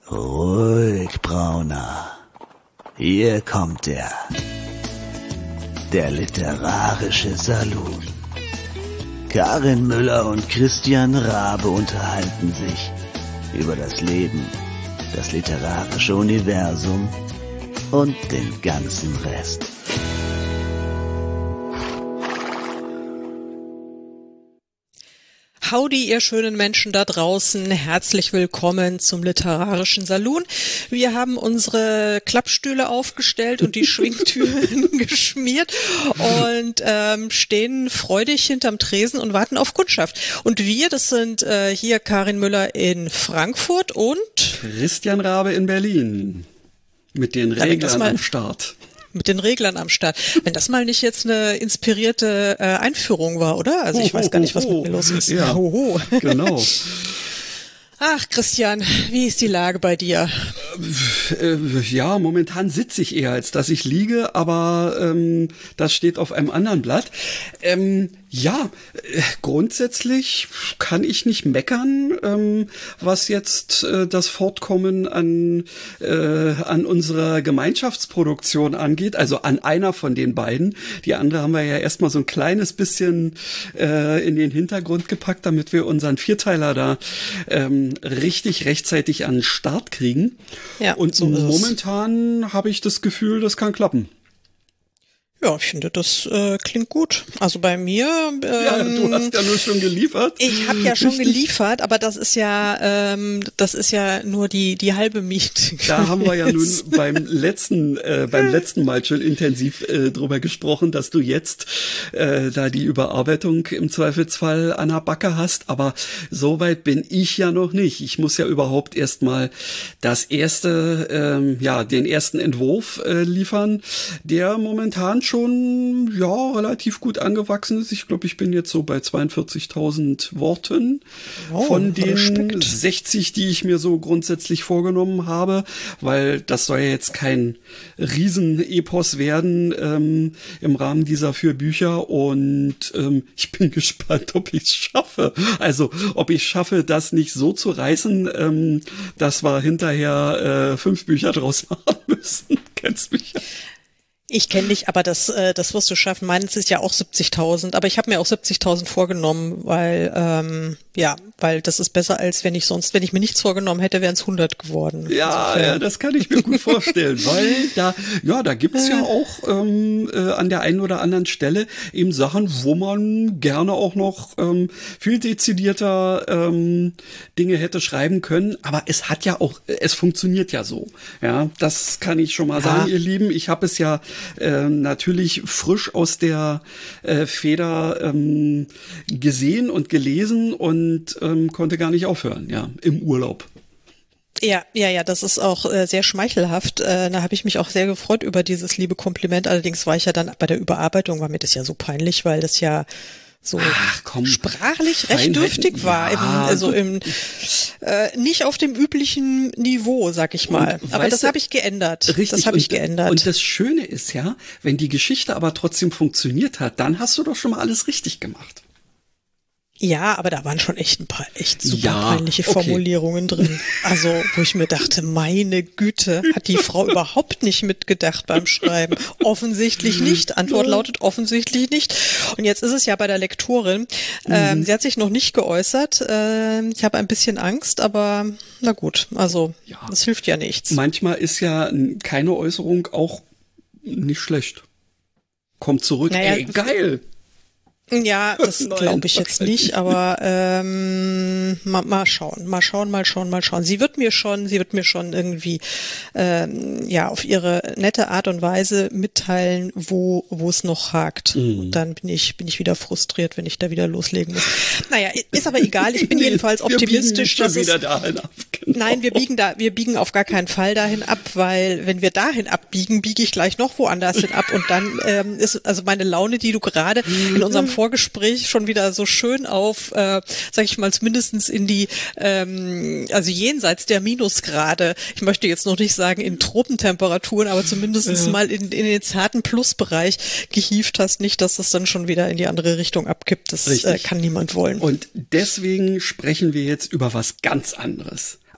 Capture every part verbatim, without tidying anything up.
Ruhig, Brauner. Hier kommt er. Der literarische Salon. Karin Müller und Christian Rabe unterhalten sich über das Leben, das literarische Universum und den ganzen Rest. Howdy, ihr schönen Menschen da draußen. Herzlich willkommen zum Literarischen Salon. Wir haben unsere Klappstühle aufgestellt und die Schwingtüren geschmiert und ähm, stehen freudig hinterm Tresen und warten auf Kundschaft. Und wir, das sind äh, hier Karin Müller in Frankfurt und Christian Rabe in Berlin. Mit den Reglern am Start. Mit den Reglern am Start. Wenn das mal nicht jetzt eine inspirierte äh, Einführung war, oder? Also ich ho, weiß gar nicht, was ho, mit mir los ist. Ja, ho, ho. Genau. Ach, Christian, wie ist die Lage bei dir? Äh, ja, momentan sitze ich eher, als dass ich liege, aber ähm, das steht auf einem anderen Blatt. Ähm, ja, äh, grundsätzlich kann ich nicht meckern, ähm, was jetzt äh, das Fortkommen an, äh, an unserer Gemeinschaftsproduktion angeht, also an einer von den beiden. Die andere haben wir ja erstmal so ein kleines bisschen äh, in den Hintergrund gepackt, damit wir unseren Vierteiler da ähm, richtig rechtzeitig an den Start kriegen. Ja, und so momentan habe ich das Gefühl, das kann klappen. Ja, ich finde, das äh, klingt gut. Also bei mir... Ähm, ja, du hast ja nur schon geliefert. Ich habe ja schon Richtig. geliefert, aber das ist ja ähm, das ist ja nur die die halbe Miete. Da haben wir ja nun beim letzten äh, beim letzten Mal schon intensiv äh, drüber gesprochen, dass du jetzt äh, da die Überarbeitung im Zweifelsfall an der Backe hast. Aber so weit bin ich ja noch nicht. Ich muss ja überhaupt erstmal das erste, ähm, ja, den ersten Entwurf äh, liefern, der momentan schon schon, ja, relativ gut angewachsen ist. Ich glaube, ich bin jetzt so bei zweiundvierzigtausend Worten oh, von den Respekt. sechzig, die ich mir so grundsätzlich vorgenommen habe, weil das soll ja jetzt kein Riesen-Epos werden ähm, im Rahmen dieser vier Bücher und ähm, ich bin gespannt, ob ich es schaffe. Also, ob ich schaffe, das nicht so zu reißen, ähm, dass wir hinterher äh, fünf Bücher draus machen müssen. Kennst mich ja. Ich kenne dich, aber das, äh, das wirst du schaffen. Meins ist ja auch siebzigtausend, aber ich habe mir auch siebzigtausend vorgenommen, weil ähm, ja, weil das ist besser, als wenn ich sonst, wenn ich mir nichts vorgenommen hätte, wären es hundert geworden. Ja, ja, das kann ich mir gut vorstellen, weil da, ja, da gibt's ja auch ähm, äh, an der einen oder anderen Stelle eben Sachen, wo man gerne auch noch ähm, viel dezidierter ähm, Dinge hätte schreiben können, aber es hat ja auch, es funktioniert ja so. Ja, das kann ich schon mal ja. sagen, ihr Lieben. Ich habe es ja Ähm, natürlich frisch aus der äh, Feder ähm, gesehen und gelesen und ähm, konnte gar nicht aufhören, ja, im Urlaub. Ja, ja, ja, das ist auch äh, sehr schmeichelhaft. Äh, da habe ich mich auch sehr gefreut über dieses liebe Kompliment. Allerdings war ich ja dann bei der Überarbeitung, war mir das ja so peinlich, weil das ja so Ach, komm, sprachlich recht dürftig war, ja, im, also im äh, nicht auf dem üblichen Niveau, sag ich mal. Und, aber das habe ich geändert. Richtig, das habe ich geändert. Und das Schöne ist ja, wenn die Geschichte aber trotzdem funktioniert hat, dann hast du doch schon mal alles richtig gemacht. Ja, aber da waren schon echt ein paar echt super ja, peinliche okay. Formulierungen drin. Also, wo ich mir dachte, meine Güte, hat die Frau überhaupt nicht mitgedacht beim Schreiben? Offensichtlich nicht. Antwort lautet offensichtlich nicht. Und jetzt ist es ja bei der Lektorin. Ähm, mhm. Sie hat sich noch nicht geäußert. Ähm, ich habe ein bisschen Angst, aber na gut, also ja. Das hilft ja nichts. Manchmal ist ja keine Äußerung auch nicht schlecht. Kommt zurück, naja, ey, geil. Ja, das glaube ich jetzt nicht, aber ähm, mal, mal schauen, mal schauen, mal schauen, mal schauen. Sie wird mir schon, sie wird mir schon irgendwie ähm, ja auf ihre nette Art und Weise mitteilen, wo wo es noch hakt. Mhm. Und dann bin ich bin ich wieder frustriert, wenn ich da wieder loslegen muss. Naja, ist aber egal. Ich bin nee, jedenfalls optimistisch, wir dass schon es. Wieder dahin ab. Genau. Nein, wir biegen da, wir biegen auf gar keinen Fall dahin ab, weil wenn wir dahin abbiegen, biege ich gleich noch woanders hin ab und dann ähm, ist also meine Laune, die du gerade in unserem Vorgespräch schon wieder so schön auf, äh, sag ich mal, mindestens in die, ähm, also jenseits der Minusgrade, ich möchte jetzt noch nicht sagen in Tropentemperaturen, aber zumindest ja. mal in, in den zarten Plusbereich gehievt hast, nicht, dass das dann schon wieder in die andere Richtung abkippt. Das äh, kann niemand wollen. Und deswegen sprechen wir jetzt über was ganz anderes.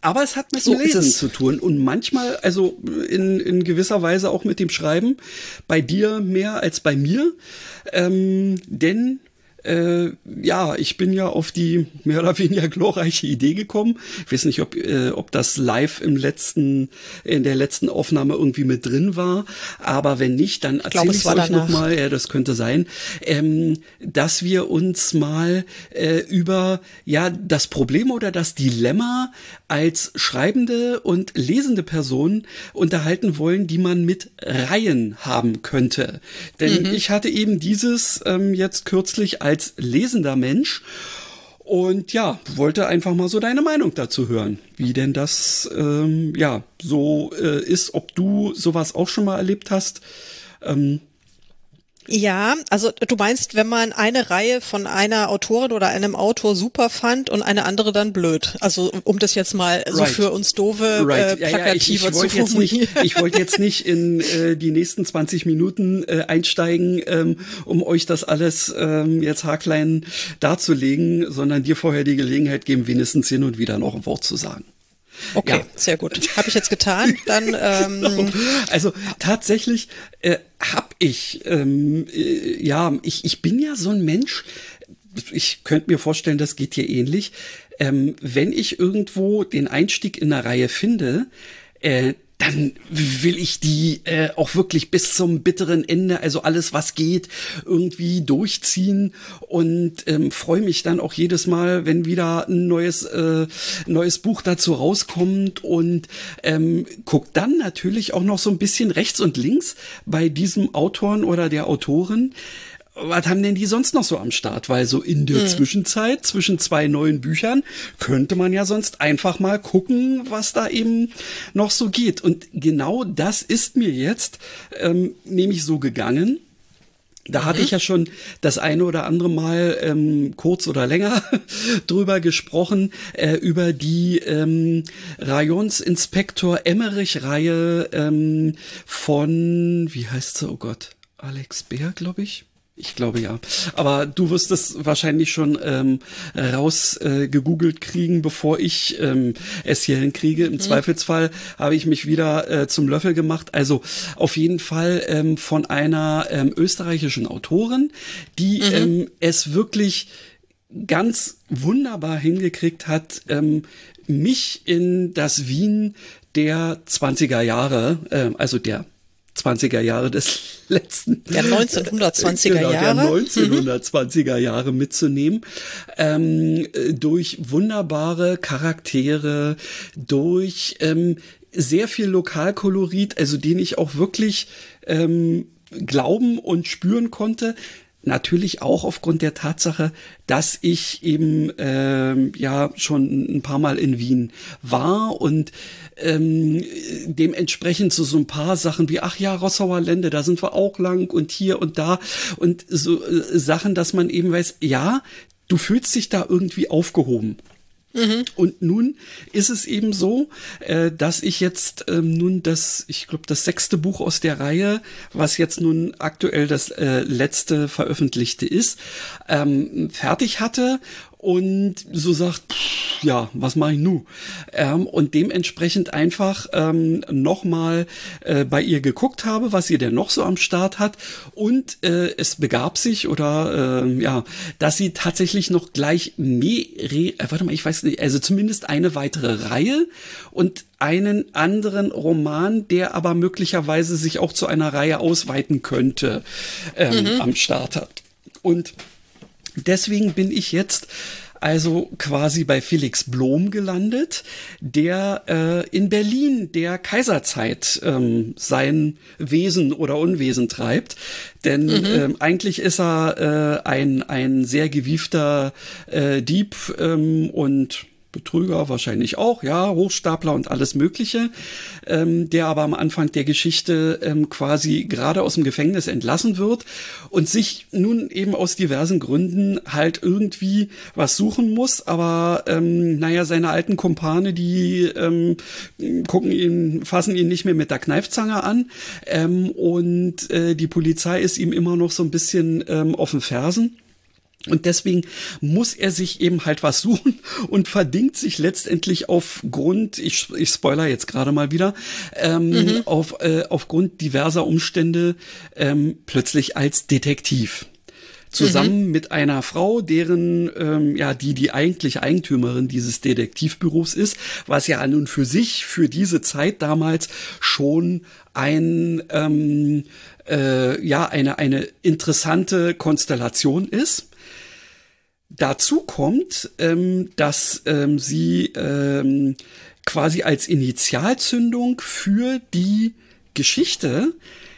Aber es hat mit So dem Lesen ist es. zu tun und manchmal, also in, in gewisser Weise auch mit dem Schreiben, bei dir mehr als bei mir, ähm, denn Äh, ja, ich bin ja auf die mehr oder weniger glorreiche Idee gekommen. Ich weiß nicht, ob, äh, ob das live im letzten, in der letzten Aufnahme irgendwie mit drin war. Aber wenn nicht, dann erzähle ich es euch nochmal. Ja, das könnte sein, ähm, dass wir uns mal äh, über ja das Problem oder das Dilemma als schreibende und lesende Person unterhalten wollen, die man mit Reihen haben könnte. Denn mhm. ich hatte eben dieses ähm, jetzt kürzlich als als lesender Mensch und ja, wollte einfach mal so deine Meinung dazu hören, wie denn das ähm, ja so äh, ist, ob du sowas auch schon mal erlebt hast. Ähm, Ja, also du meinst, wenn man eine Reihe von einer Autorin oder einem Autor super fand und eine andere dann blöd. Also um das jetzt mal so right. für uns doofe right. äh, plakativer ja, ja, ich, ich zu formulieren. Jetzt nicht, ich wollte jetzt nicht in äh, die nächsten zwanzig Minuten äh, einsteigen, ähm, um euch das alles ähm, jetzt haarklein darzulegen, sondern dir vorher die Gelegenheit geben, wenigstens hin und wieder noch ein Wort zu sagen. Okay, ja. Sehr gut. Habe ich jetzt getan. Dann ähm genau. Also tatsächlich äh, habe ich, ähm, äh, ja, ich, ich bin ja so ein Mensch, ich könnte mir vorstellen, das geht dir ähnlich, ähm, wenn ich irgendwo den Einstieg in eine Reihe finde, äh, dann will ich die äh, auch wirklich bis zum bitteren Ende, also alles, was geht, irgendwie durchziehen und ähm, freue mich dann auch jedes Mal, wenn wieder ein neues äh, neues Buch dazu rauskommt und ähm, guck dann natürlich auch noch so ein bisschen rechts und links bei diesem Autoren oder der Autorin. Was haben denn die sonst noch so am Start? Weil so in der hm. Zwischenzeit, zwischen zwei neuen Büchern, könnte man ja sonst einfach mal gucken, was da eben noch so geht. Und genau das ist mir jetzt ähm, nämlich so gegangen. Da hatte ich ja schon das eine oder andere Mal ähm, kurz oder länger drüber gesprochen, äh, über die ähm, Rayonsinspektor Emmerich-Reihe ähm, von, wie heißt sie, oh Gott, Alex Bär, glaube ich. Ich glaube ja. Aber du wirst es wahrscheinlich schon ähm, raus äh, gegoogelt kriegen, bevor ich ähm, es hier hinkriege. Im mhm. Zweifelsfall habe ich mich wieder äh, zum Löffel gemacht. Also auf jeden Fall ähm, von einer ähm, österreichischen Autorin, die mhm. ähm, es wirklich ganz wunderbar hingekriegt hat, ähm, mich in das Wien der zwanziger Jahre, äh, also der zwanziger Jahre des letzten. Der neunzehnhundertzwanziger genau, Jahre. Der neunzehnhundertzwanziger Jahre mitzunehmen. Ähm, durch wunderbare Charaktere, durch ähm, sehr viel Lokalkolorit, also den ich auch wirklich ähm, glauben und spüren konnte. Natürlich auch aufgrund der Tatsache, dass ich eben ähm, ja schon ein paar Mal in Wien war und ähm, dementsprechend so so ein paar Sachen wie, ach ja, Rossauer Lände, da sind wir auch lang und hier und da und so äh, Sachen, dass man eben weiß, ja, du fühlst dich da irgendwie aufgehoben. Mhm. Und nun ist es eben so, äh, dass ich jetzt ähm, nun das, ich glaube, das sechste Buch aus der Reihe, was jetzt nun aktuell das äh, letzte veröffentlichte ist, ähm, fertig hatte und so sagt, pff, ja, was mache ich nun? Ähm, und dementsprechend einfach ähm, nochmal äh, bei ihr geguckt habe, was sie denn noch so am Start hat. Und äh, es begab sich oder äh, ja, dass sie tatsächlich noch gleich mehrere, äh, warte mal, ich weiß nicht, also zumindest eine weitere Reihe und einen anderen Roman, der aber möglicherweise sich auch zu einer Reihe ausweiten könnte, ähm, mhm. am Start hat. Und deswegen bin ich jetzt also quasi bei Felix Blom gelandet, der äh, in Berlin der Kaiserzeit ähm, sein Wesen oder Unwesen treibt. Denn mhm. ähm, eigentlich ist er äh, ein, ein sehr gewiefter äh, Dieb ähm, und Betrüger wahrscheinlich auch, ja, Hochstapler und alles Mögliche, ähm, der aber am Anfang der Geschichte ähm, quasi gerade aus dem Gefängnis entlassen wird und sich nun eben aus diversen Gründen halt irgendwie was suchen muss, aber ähm, naja, seine alten Kumpane, die ähm, gucken ihn, fassen ihn nicht mehr mit der Kneifzange an ähm, und äh, die Polizei ist ihm immer noch so ein bisschen ähm, auf den Fersen. Und deswegen muss er sich eben halt was suchen und verdingt sich letztendlich aufgrund, ich, ich spoiler jetzt gerade mal wieder, ähm, mhm. auf, äh, aufgrund diverser Umstände ähm, plötzlich als Detektiv. Zusammen mhm. mit einer Frau, deren, ähm, ja, die die eigentliche Eigentümerin dieses Detektivbüros ist, was ja an und für sich für diese Zeit damals schon ein, ähm, äh, ja, eine, eine interessante Konstellation ist. Dazu kommt, ähm, dass ähm, sie ähm, quasi als Initialzündung für die Geschichte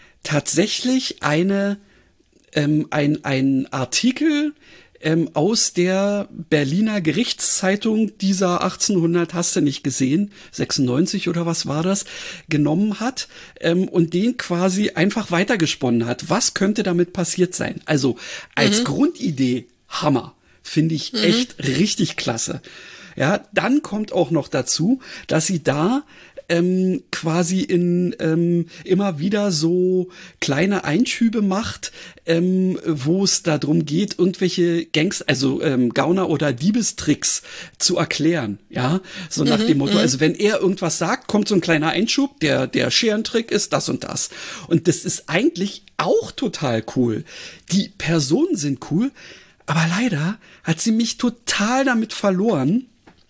tatsächlich eine ähm, ein ein Artikel ähm, aus der Berliner Gerichtszeitung dieser achtzehnhundert, hast du nicht gesehen, sechsundneunzig oder was war das, genommen hat ähm, und den quasi einfach weitergesponnen hat. Was könnte damit passiert sein? Also als mhm. Grundidee Hammer. Finde ich mhm. echt richtig klasse. Ja, dann kommt auch noch dazu, dass sie da ähm, quasi in ähm, immer wieder so kleine Einschübe macht, ähm, wo es darum geht, irgendwelche Gangs, also ähm, Gauner- oder Diebestricks zu erklären. Ja, so nach mhm, dem Motto, also wenn er irgendwas sagt, kommt so ein kleiner Einschub, der der Scherentrick ist das und das. Und das ist eigentlich auch total cool. Die Personen sind cool. Aber leider hat sie mich total damit verloren,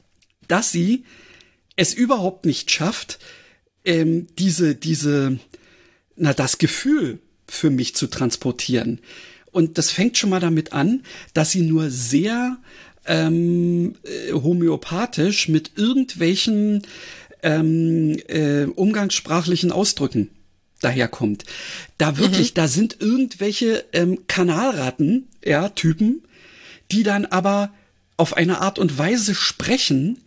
dass sie es überhaupt nicht schafft, ähm, diese, diese, na, das Gefühl für mich zu transportieren. Und das fängt schon mal damit an, dass sie nur sehr ähm, äh, homöopathisch mit irgendwelchen ähm, äh, umgangssprachlichen Ausdrücken daherkommt. Da wirklich, mhm. da sind irgendwelche ähm, Kanalratten, ja, Typen, die dann aber auf eine Art und Weise sprechen,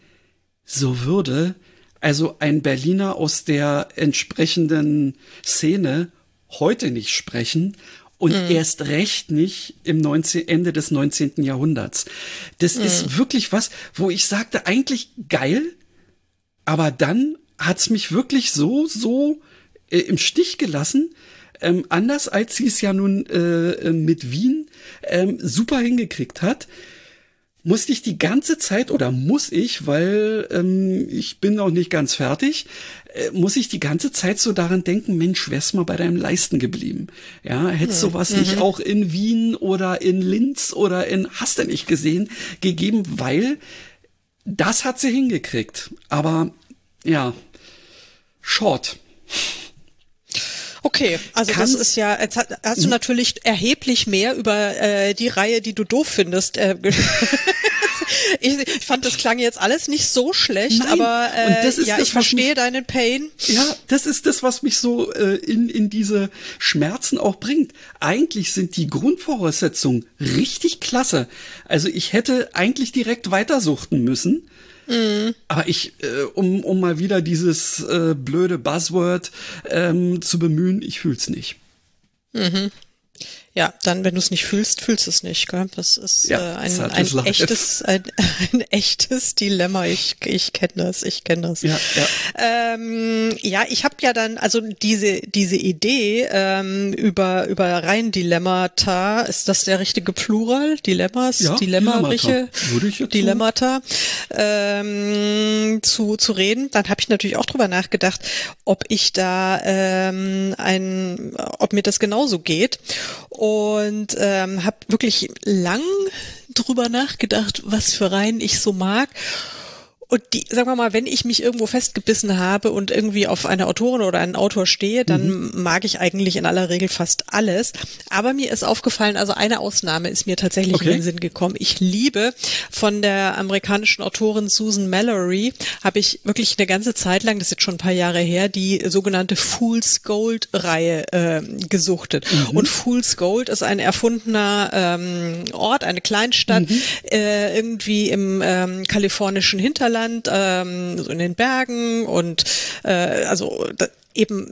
so würde also ein Berliner aus der entsprechenden Szene heute nicht sprechen und mm. erst recht nicht im neunzehnten Ende des neunzehnten Jahrhunderts. Das mm. ist wirklich was, wo ich sagte, eigentlich geil, aber dann hat's mich wirklich so, so äh, im Stich gelassen. Ähm, anders als sie es ja nun äh, mit Wien ähm, super hingekriegt hat, musste ich die ganze Zeit, oder muss ich, weil ähm, ich bin noch nicht ganz fertig, äh, muss ich die ganze Zeit so daran denken, Mensch, wär's mal bei deinem Leisten geblieben. Ja, hättest hm. sowas mhm. nicht auch in Wien oder in Linz oder in, hast du nicht gesehen, gegeben, weil das hat sie hingekriegt. Aber ja, short. Okay, also Kannst, das ist ja, jetzt hast, hast du natürlich erheblich mehr über äh, die Reihe, die du doof findest. Äh, ich, ich fand, das klang jetzt alles nicht so schlecht, Nein, aber äh, das ist ja, das, ich verstehe mich, deinen Pain. Ja, das ist das, was mich so äh, in in diese Schmerzen auch bringt. Eigentlich sind die Grundvoraussetzungen richtig klasse. Also ich hätte eigentlich direkt weitersuchten müssen. Mhm. Aber ich, äh, um um mal wieder dieses äh, blöde Buzzword ähm, zu bemühen, ich fühl's nicht. Mhm. Ja, dann, wenn du es nicht fühlst, fühlst du es nicht, gell? Das ist ja, äh, ein, ein echtes, ein, ein echtes Dilemma. Ich, ich kenne das, ich kenne das. Ja, ja. Ähm, ja, ich habe ja dann, also diese, diese Idee ähm, über über rein Dilemmata, ist das der richtige Plural? Dilemmas, ja, Dilemma-Riche, Dilemmata, Dilemmata ähm, zu zu reden. Dann habe ich natürlich auch drüber nachgedacht, ob ich da ähm, ein, ob mir das genauso geht. Und ähm, habe wirklich lang drüber nachgedacht, was für Reihen ich so mag. Und die, sagen wir mal, wenn ich mich irgendwo festgebissen habe und irgendwie auf eine Autorin oder einen Autor stehe, dann mhm. mag ich eigentlich in aller Regel fast alles. Aber mir ist aufgefallen, also eine Ausnahme ist mir tatsächlich okay. in den Sinn gekommen. Ich liebe von der amerikanischen Autorin Susan Mallory, habe ich wirklich eine ganze Zeit lang, das ist jetzt schon ein paar Jahre her, die sogenannte Fool's Gold-Reihe äh, gesuchtet. Mhm. Und Fool's Gold ist ein erfundener ähm, Ort, eine Kleinstadt, mhm. äh, irgendwie im ähm, kalifornischen Hinterland, ähm, so in den Bergen und äh, also da, eben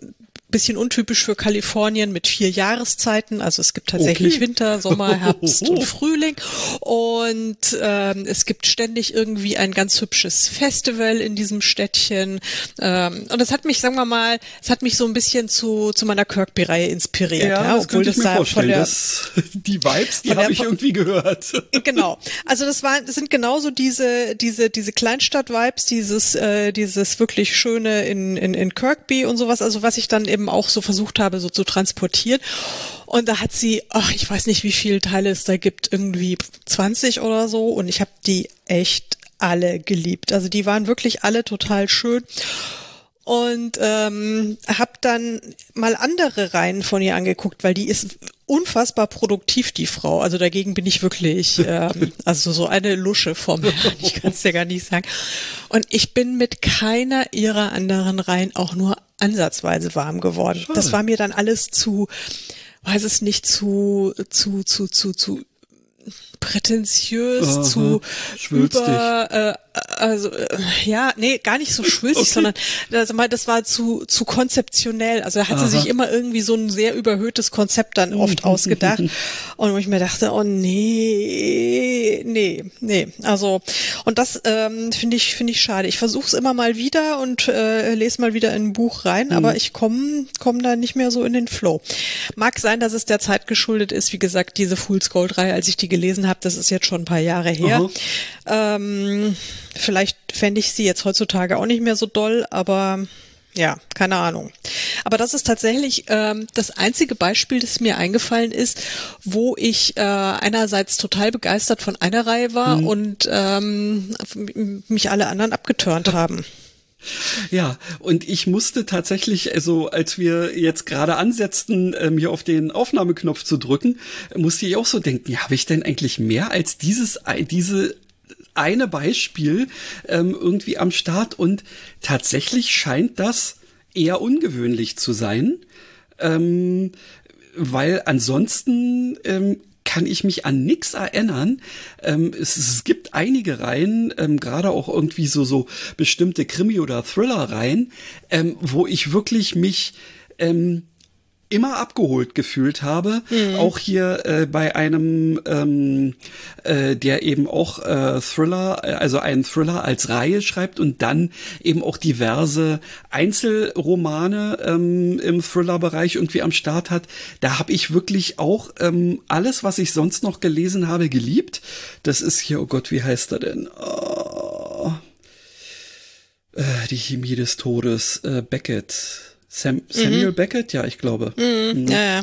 bisschen untypisch für Kalifornien mit vier Jahreszeiten. Also es gibt tatsächlich okay. Winter, Sommer, Herbst und Frühling. Und ähm, es gibt ständig irgendwie ein ganz hübsches Festival in diesem Städtchen. Ähm, und das hat mich, sagen wir mal, es hat mich so ein bisschen zu zu meiner Kirkby-Reihe inspiriert. Ja, ja das obwohl könnte ich das mir da vorstellen. Von der, das, die Vibes, die habe ich irgendwie gehört. Genau. Also das war, das sind genauso diese diese diese Kleinstadt-Vibes, dieses äh, dieses wirklich schöne in in in Kirkby und sowas. Also was ich dann eben auch so versucht habe, so zu transportieren. Und da hat sie, ach, ich weiß nicht, wie viele Teile es da gibt, irgendwie zwanzig oder so. Und ich habe die echt alle geliebt. Also die waren wirklich alle total schön. Und ähm, habe dann mal andere Reihen von ihr angeguckt, weil die ist unfassbar produktiv, die Frau. Also dagegen bin ich wirklich, ähm, also so eine Lusche vom Herrn, ich kann es dir gar nicht sagen. Und ich bin mit keiner ihrer anderen Reihen auch nur ansatzweise warm geworden. Schade. Das war mir dann alles zu, weiß es nicht, zu, zu, zu, zu, zu prätentiös, Aha, zu über, äh, also äh, ja, nee, gar nicht so schwülstig, okay. sondern also mal, das war zu zu konzeptionell. Also da hat Aha. sie sich immer irgendwie so ein sehr überhöhtes Konzept dann oft ausgedacht. Und wo ich mir dachte, oh nee, nee, nee. Also und das ähm, finde ich finde ich schade. Ich versuche es immer mal wieder und äh, lese mal wieder in ein Buch rein, mhm. aber ich komme komm da nicht mehr so in den Flow. Mag sein, dass es der Zeit geschuldet ist. Wie gesagt, diese Fool's Gold-Reihe, als ich die gelesen habe, das ist jetzt schon ein paar Jahre her. Ähm, vielleicht fände ich sie jetzt heutzutage auch nicht mehr so doll, aber ja, keine Ahnung. Aber das ist tatsächlich ähm, das einzige Beispiel, das mir eingefallen ist, wo ich äh, einerseits total begeistert von einer Reihe war mhm. und ähm, mich alle anderen abgeturnt haben. Ja, und ich musste tatsächlich, also als wir jetzt gerade ansetzten, ähm, hier auf den Aufnahmeknopf zu drücken, musste ich auch so denken, ja, habe ich denn eigentlich mehr als dieses, diese eine Beispiel ähm, irgendwie am Start? Und tatsächlich scheint das eher ungewöhnlich zu sein, ähm, weil ansonsten ähm, kann ich mich an nichts erinnern. Ähm, es, es gibt einige Reihen, ähm, gerade auch irgendwie so so bestimmte Krimi- oder Thriller-Reihen, ähm, wo ich wirklich mich ähm, immer abgeholt gefühlt habe. Mhm. Auch hier äh, bei einem, ähm, äh, der eben auch äh, Thriller, also einen Thriller als Reihe schreibt und dann eben auch diverse Einzelromane ähm, im Thriller-Bereich irgendwie am Start hat. Da habe ich wirklich auch ähm, alles, was ich sonst noch gelesen habe, geliebt. Das ist hier, oh Gott, wie heißt er denn? Oh, äh, die Chemie des Todes, äh, Beckett. Sam, Samuel mhm. Beckett, ja, ich glaube. Mhm. Mhm. Ja, ja.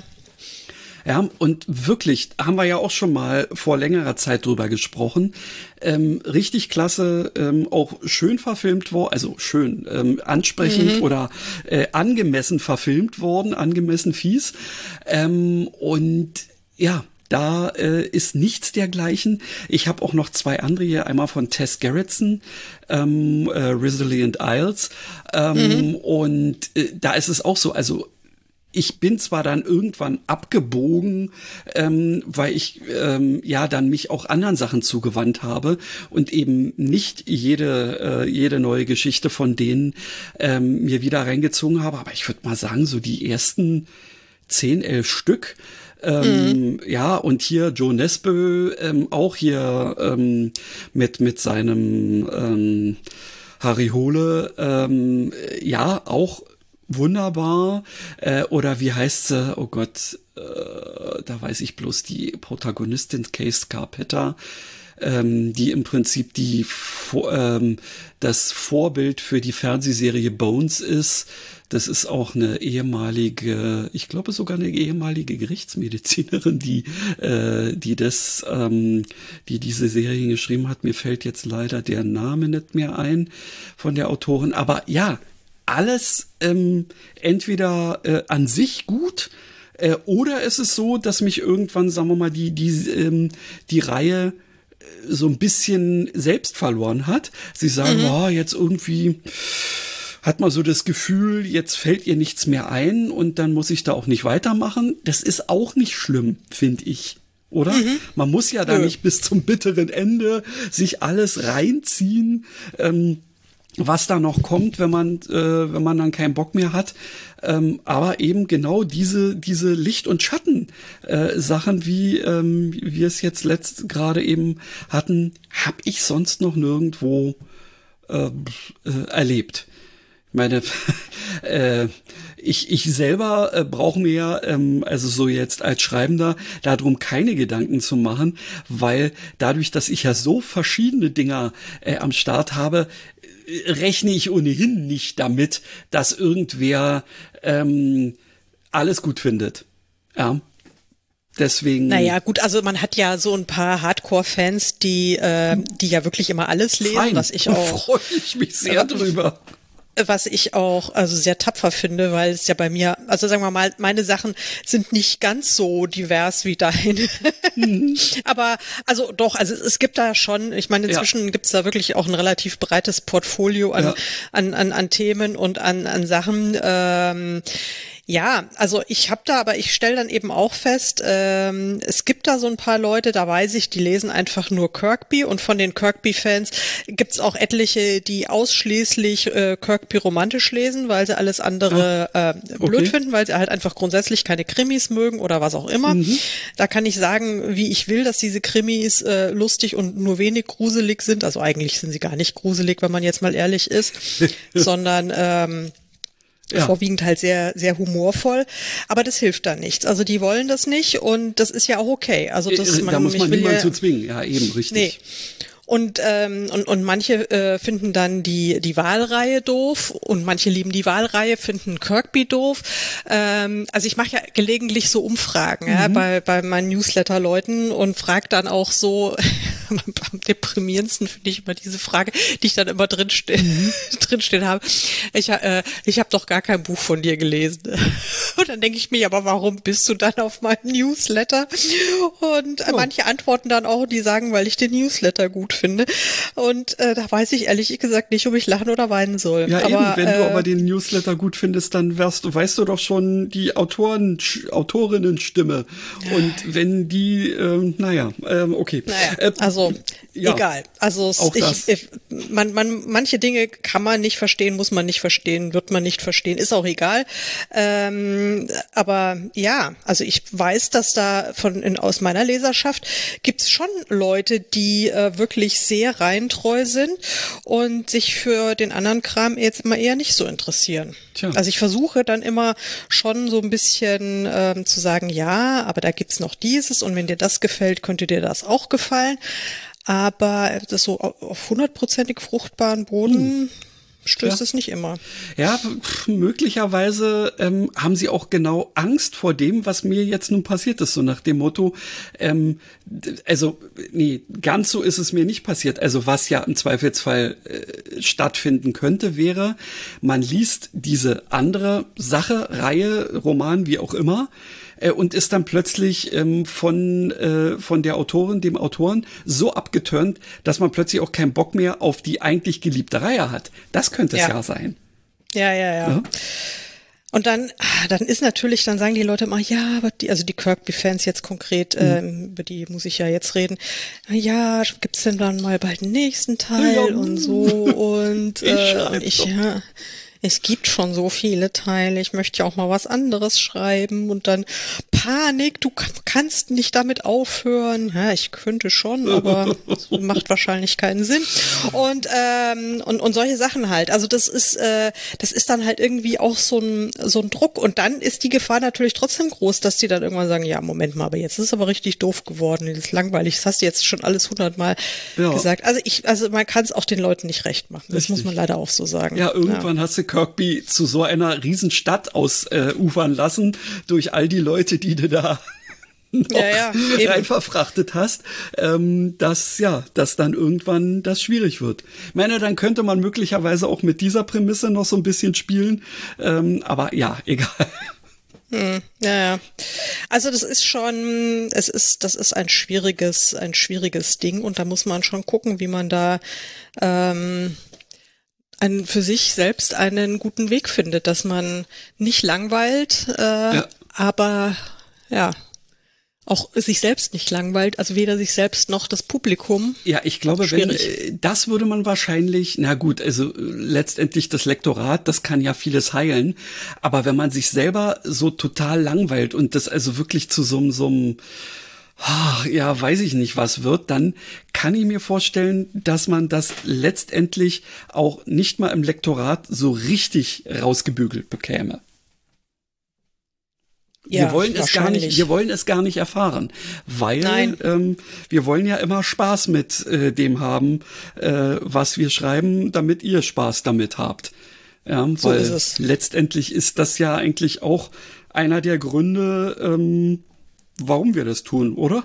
Ja, und wirklich, haben wir ja auch schon mal vor längerer Zeit drüber gesprochen. Ähm, richtig klasse, ähm, auch schön verfilmt worden, also schön, ähm, ansprechend mhm. oder äh, angemessen verfilmt worden, angemessen fies. Ähm, und ja, da äh, ist nichts dergleichen. Ich habe auch noch zwei andere hier, einmal von Tess Gerritsen, ähm, äh, Risley and Isles. Ähm, mhm. Und äh, da ist es auch so, also ich bin zwar dann irgendwann abgebogen, ähm, weil ich ähm, ja dann mich auch anderen Sachen zugewandt habe und eben nicht jede äh, jede neue Geschichte von denen ähm, mir wieder reingezogen habe. Aber ich würde mal sagen, so die ersten zehn, elf Stück. Ähm, mhm. Ja, und hier Joe Nesbø, ähm, auch hier ähm, mit mit seinem ähm, Harry Hole, ähm, ja, auch wunderbar. Äh, oder wie heißt sie? Oh Gott, äh, da weiß ich bloß die Protagonistin Case Carpenter, ähm, die im Prinzip die ähm, das Vorbild für die Fernsehserie Bones ist. Das ist auch eine ehemalige, ich glaube sogar eine ehemalige Gerichtsmedizinerin, die äh, die das, ähm, die diese Serien geschrieben hat. Mir fällt jetzt leider der Name nicht mehr ein von der Autorin. Aber ja, alles ähm, entweder äh, an sich gut äh, oder es ist so, dass mich irgendwann, sagen wir mal, die die ähm, die Reihe so ein bisschen selbst verloren hat. Sie sagen, mhm. oh, jetzt irgendwie hat man so das Gefühl, jetzt fällt ihr nichts mehr ein und dann muss ich da auch nicht weitermachen. Das ist auch nicht schlimm, finde ich, oder? Mhm. Man muss ja da ja. nicht bis zum bitteren Ende sich alles reinziehen. Ähm, was da noch kommt, wenn man, äh, wenn man dann keinen Bock mehr hat. Ähm, aber eben genau diese, diese Licht- und Schatten-Sachen, äh, wie ähm, wir es jetzt letzt gerade eben hatten, habe ich sonst noch nirgendwo äh, äh, erlebt. Ich meine, äh, ich, ich selber äh, brauche mir, ähm, also so jetzt als Schreibender, darum keine Gedanken zu machen, weil dadurch, dass ich ja so verschiedene Dinger äh, am Start habe, rechne ich ohnehin nicht damit, dass irgendwer ähm, alles gut findet. Ja. Deswegen. Naja, gut, also man hat ja so ein paar Hardcore-Fans, die, äh, die ja wirklich immer alles lesen, Fein. was ich auch. Freue ich mich sehr äh, drüber. Was ich auch also sehr tapfer finde, weil es ja bei mir, also sagen wir mal, meine Sachen sind nicht ganz so divers wie deine. Mhm. Aber also doch, also es gibt da schon, ich meine, inzwischen ja. gibt es da wirklich auch ein relativ breites Portfolio an, ja. an, an, an Themen und an, an Sachen. Ähm, Ja, also ich habe da, aber ich stelle dann eben auch fest, ähm, es gibt da so ein paar Leute, da weiß ich, die lesen einfach nur Kirkby, und von den Kirkby-Fans gibt's auch etliche, die ausschließlich äh, Kirkby romantisch lesen, weil sie alles andere äh, blöd okay. finden, weil sie halt einfach grundsätzlich keine Krimis mögen oder was auch immer. Mhm. Da kann ich sagen, wie ich will, dass diese Krimis äh, lustig und nur wenig gruselig sind. Also eigentlich sind sie gar nicht gruselig, wenn man jetzt mal ehrlich ist, sondern ähm, Ja. vorwiegend halt sehr, sehr humorvoll, aber das hilft da nichts. Also die wollen das nicht, und das ist ja auch okay. Also das, man, da muss man niemanden ja, zu zwingen, ja eben, richtig. Nee. Und, ähm, und, und manche äh, finden dann die, die Wahlreihe doof, und manche lieben die Wahlreihe, finden Kirkby doof. Ähm, also ich mache ja gelegentlich so Umfragen mhm. ja, bei, bei meinen Newsletter-Leuten und frage dann auch so, am deprimierendsten finde ich immer diese Frage, die ich dann immer drinstehen, mhm. drinstehen habe. Ich, äh, ich habe doch gar kein Buch von dir gelesen. Und dann denke ich mir, aber warum bist du dann auf meinem Newsletter? Und äh, oh. manche antworten dann auch, die sagen, weil ich den Newsletter gut finde. Und äh, da weiß ich ehrlich gesagt nicht, ob ich lachen oder weinen soll. Ja, aber, eben, wenn äh, du aber den Newsletter gut findest, dann wärst du, weißt du doch schon die Autoren, Autorinnenstimme. Und wenn die, äh, naja, äh, okay. Naja, äh, also ja, egal. Also ich, ich, man, man, manche Dinge kann man nicht verstehen, muss man nicht verstehen, wird man nicht verstehen, ist auch egal. Ähm, aber ja, also ich weiß, dass da von in, aus meiner Leserschaft gibt's schon Leute, die äh, wirklich sehr reintreu sind und sich für den anderen Kram jetzt immer eher nicht so interessieren. Tja. Also ich versuche dann immer schon so ein bisschen ähm, zu sagen, ja, aber da gibt's noch dieses, und wenn dir das gefällt, könnte dir das auch gefallen. Aber das so auf hundertprozentig fruchtbaren Boden hm. stößt ja. es nicht immer. Ja, möglicherweise ähm, haben sie auch genau Angst vor dem, was mir jetzt nun passiert ist, so nach dem Motto, ähm, also nee, ganz so ist es mir nicht passiert. Also was ja im Zweifelsfall äh, stattfinden könnte, wäre, man liest diese andere Sache, Reihe, Roman, wie auch immer, äh, und ist dann plötzlich ähm, von äh, von der Autorin, dem Autoren so abgeturnt, dass man plötzlich auch keinen Bock mehr auf die eigentlich geliebte Reihe hat. Das könnte es ja, ja sein. Ja, ja, ja. ja? Und dann, dann ist natürlich, dann sagen die Leute immer, ja, aber die, also die Kirkby-Fans jetzt konkret, mhm. ähm, über die muss ich ja jetzt reden. Ja, gibt's denn dann mal bald den nächsten Teil ja. und so und, äh, und ich, ja. Es gibt schon so viele Teile, ich möchte ja auch mal was anderes schreiben, und dann Panik, du kannst nicht damit aufhören. Ja, ich könnte schon, aber das macht wahrscheinlich keinen Sinn. Und ähm, und und solche Sachen halt. Also das ist äh, das ist dann halt irgendwie auch so ein so ein Druck, und dann ist die Gefahr natürlich trotzdem groß, dass die dann irgendwann sagen, ja, Moment mal, aber jetzt ist es aber richtig doof geworden, das ist langweilig, das hast du jetzt schon alles hundertmal ja. gesagt. Also ich also man kann es auch den Leuten nicht recht machen. Das richtig. Muss man leider auch so sagen. Ja, irgendwann ja. hast du Kirkby zu so einer Riesenstadt ausufern äh, lassen durch all die Leute, die du da noch ja, ja, rein verfrachtet hast, ähm, dass ja, dass dann irgendwann das schwierig wird. Ich meine, dann könnte man möglicherweise auch mit dieser Prämisse noch so ein bisschen spielen, ähm, aber ja, egal. Hm, ja, ja. Also das ist schon, es ist, das ist ein schwieriges, ein schwieriges Ding, und da muss man schon gucken, wie man da ähm, einen, für sich selbst einen guten Weg findet, dass man nicht langweilt, äh, ja. aber ja, auch sich selbst nicht langweilt, also weder sich selbst noch das Publikum. Ja, ich glaube, Schwierig. wenn äh, das würde man wahrscheinlich, na gut, also äh, letztendlich das Lektorat, das kann ja vieles heilen, aber wenn man sich selber so total langweilt und das also wirklich zu so, so einem, ah, ja, weiß ich nicht was wird, dann kann ich mir vorstellen, dass man das letztendlich auch nicht mal im Lektorat so richtig rausgebügelt bekäme. Ja, wir wollen es gar nicht, wahrscheinlich. wir wollen es gar nicht erfahren, weil Nein. ähm, wir wollen ja immer Spaß mit äh, dem haben, äh, was wir schreiben, damit ihr Spaß damit habt. Ja, So weil ist es. letztendlich ist das ja eigentlich auch einer der Gründe, ähm, warum wir das tun, oder?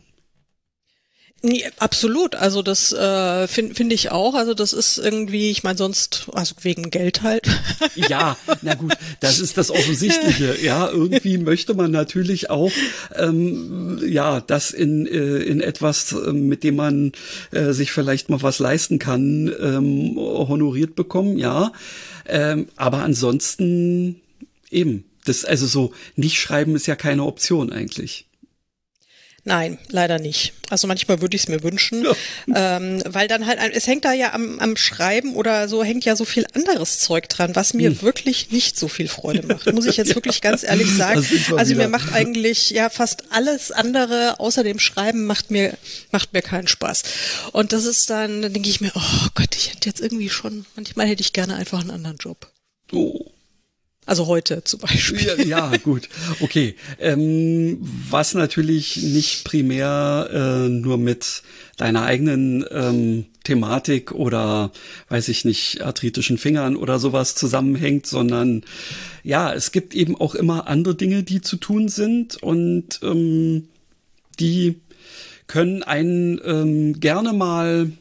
Nee, absolut. Also das äh, finde find ich auch. Also das ist irgendwie, ich meine sonst, also wegen Geld halt. Ja, na gut, das ist das Offensichtliche. Ja, irgendwie möchte man natürlich auch, ähm, ja, das in äh, in etwas, äh, mit dem man äh, sich vielleicht mal was leisten kann, ähm, honoriert bekommen. Ja, ähm, aber ansonsten eben, das also so nicht schreiben ist ja keine Option eigentlich. Nein, leider nicht. Also manchmal würde ich es mir wünschen, ja. ähm, weil dann halt, ein- es hängt da ja am, am Schreiben oder so, hängt ja so viel anderes Zeug dran, was mir hm. wirklich nicht so viel Freude macht, muss ich jetzt ja. wirklich ganz ehrlich sagen. Also mir macht eigentlich ja fast alles andere außer dem Schreiben macht mir, macht mir keinen Spaß. Und das ist dann, dann denke ich mir, oh Gott, ich hätte jetzt irgendwie schon, manchmal hätte ich gerne einfach einen anderen Job. Oh. Also heute zum Beispiel. Ja, ja gut, okay. Ähm, was natürlich nicht primär äh, nur mit deiner eigenen ähm, Thematik oder, weiß ich nicht, arthritischen Fingern oder sowas zusammenhängt, sondern ja, es gibt eben auch immer andere Dinge, die zu tun sind und ähm, die können einen ähm, gerne mal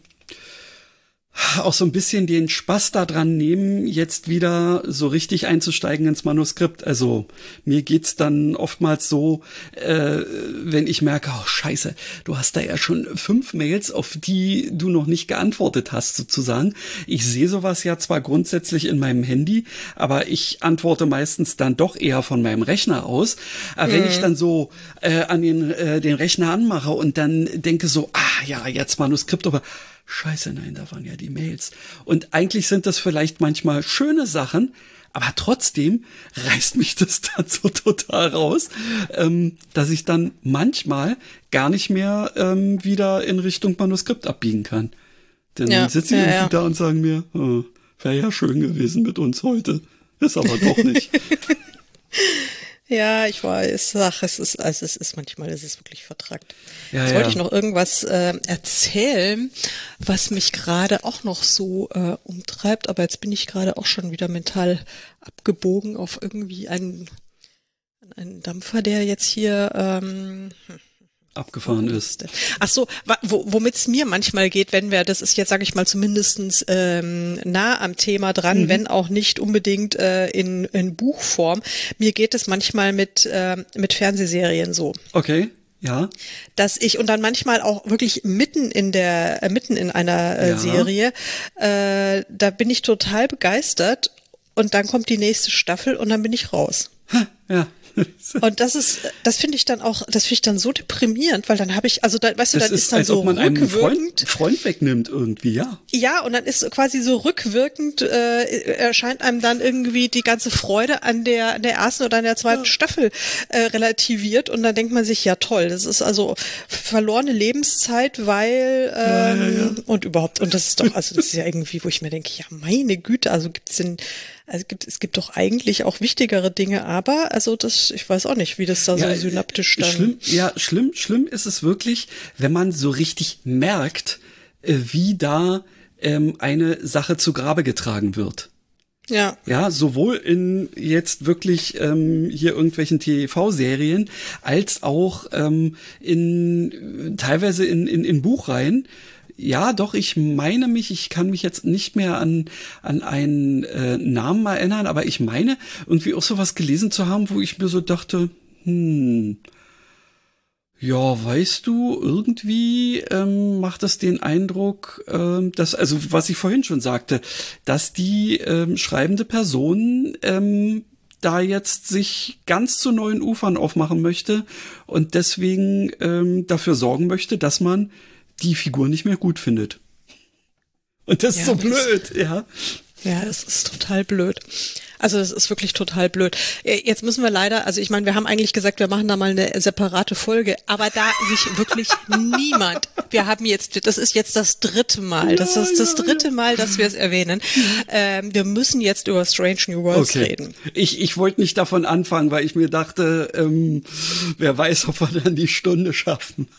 auch so ein bisschen den Spaß daran nehmen, jetzt wieder so richtig einzusteigen ins Manuskript. Also mir geht's dann oftmals so, äh, wenn ich merke, oh scheiße, du hast da ja schon fünf Mails, auf die du noch nicht geantwortet hast sozusagen. Ich sehe sowas ja zwar grundsätzlich in meinem Handy, aber ich antworte meistens dann doch eher von meinem Rechner aus. Aber mhm. wenn ich dann so äh, an den, äh, den Rechner anmache und dann denke so, ah ja, jetzt Manuskript, aber Scheiße, nein, da waren ja die Mails. Und eigentlich sind das vielleicht manchmal schöne Sachen, aber trotzdem reißt mich das dann so total raus, ähm, dass ich dann manchmal gar nicht mehr ähm, wieder in Richtung Manuskript abbiegen kann. Denn ja, dann sitzen die ja, irgendwie ja. da und sagen mir, oh, wäre ja schön gewesen mit uns heute. Ist aber doch nicht. Ja, ich weiß. Ach, es ist, also es ist manchmal, es ist wirklich vertrackt. Ja, Jetzt ja. wollte ich noch irgendwas äh, erzählen, was mich gerade auch noch so äh, umtreibt, aber jetzt bin ich gerade auch schon wieder mental abgebogen auf irgendwie einen, einen Dampfer, der jetzt hier ähm, abgefahren ist. Ach so, wo, womit es mir manchmal geht, wenn wir, das ist jetzt, sage ich mal, zumindestens ähm, nah am Thema dran, mhm. wenn auch nicht unbedingt äh, in, in Buchform. Mir geht es manchmal mit äh, mit Fernsehserien so. Okay. Ja. Dass ich und dann manchmal auch wirklich mitten in der äh, mitten in einer äh, Ja. Serie, äh, da bin ich total begeistert und dann kommt die nächste Staffel und dann bin ich raus. Ja. Und das ist, das finde ich dann auch, das finde ich dann so deprimierend, weil dann habe ich, also da, weißt du, Das dann ist, ist dann als so ob man einen rückwirkend. Freund, Freund wegnimmt irgendwie, ja. Ja, und dann ist quasi so rückwirkend, äh, erscheint einem dann irgendwie die ganze Freude an der, an der ersten oder an der zweiten Ja. Staffel äh, relativiert und dann denkt man sich, ja toll, das ist also verlorene Lebenszeit, weil, ähm, Ja, ja, ja. und überhaupt, und das ist doch, also das ist ja irgendwie, wo ich mir denke, ja meine Güte, also gibt's denn, also gibt, es gibt doch eigentlich auch wichtigere Dinge, aber, also das, ich weiß auch nicht, wie das da Ja, so synaptisch dann. Schlimm, ja, schlimm, schlimm ist es wirklich, wenn man so richtig merkt, äh, wie da ähm, eine Sache zu Grabe getragen wird. Ja. Ja, sowohl in jetzt wirklich ähm, hier irgendwelchen T V-Serien als auch ähm, in teilweise in, in, in Buchreihen. Ja, doch, ich meine mich, ich kann mich jetzt nicht mehr an an einen äh, Namen erinnern, aber ich meine, irgendwie auch sowas gelesen zu haben, wo ich mir so dachte, hm, ja, weißt du, irgendwie ähm, macht das den Eindruck, ähm, dass, also was ich vorhin schon sagte, dass die ähm, schreibende Person ähm, da jetzt sich ganz zu neuen Ufern aufmachen möchte und deswegen ähm, dafür sorgen möchte, dass man die Figur nicht mehr gut findet. Und das ja, ist so blöd, ja. Ja, es ist total blöd. Also das ist wirklich total blöd. Jetzt müssen wir leider, also ich meine, wir haben eigentlich gesagt, wir machen da mal eine separate Folge, aber da sich wirklich niemand, wir haben jetzt, das ist jetzt das dritte Mal, das ist das dritte Mal, dass wir es erwähnen, ähm, wir müssen jetzt über Strange New Worlds okay. reden. Ich, ich wollte nicht davon anfangen, weil ich mir dachte, ähm, wer weiß, ob wir dann die Stunde schaffen.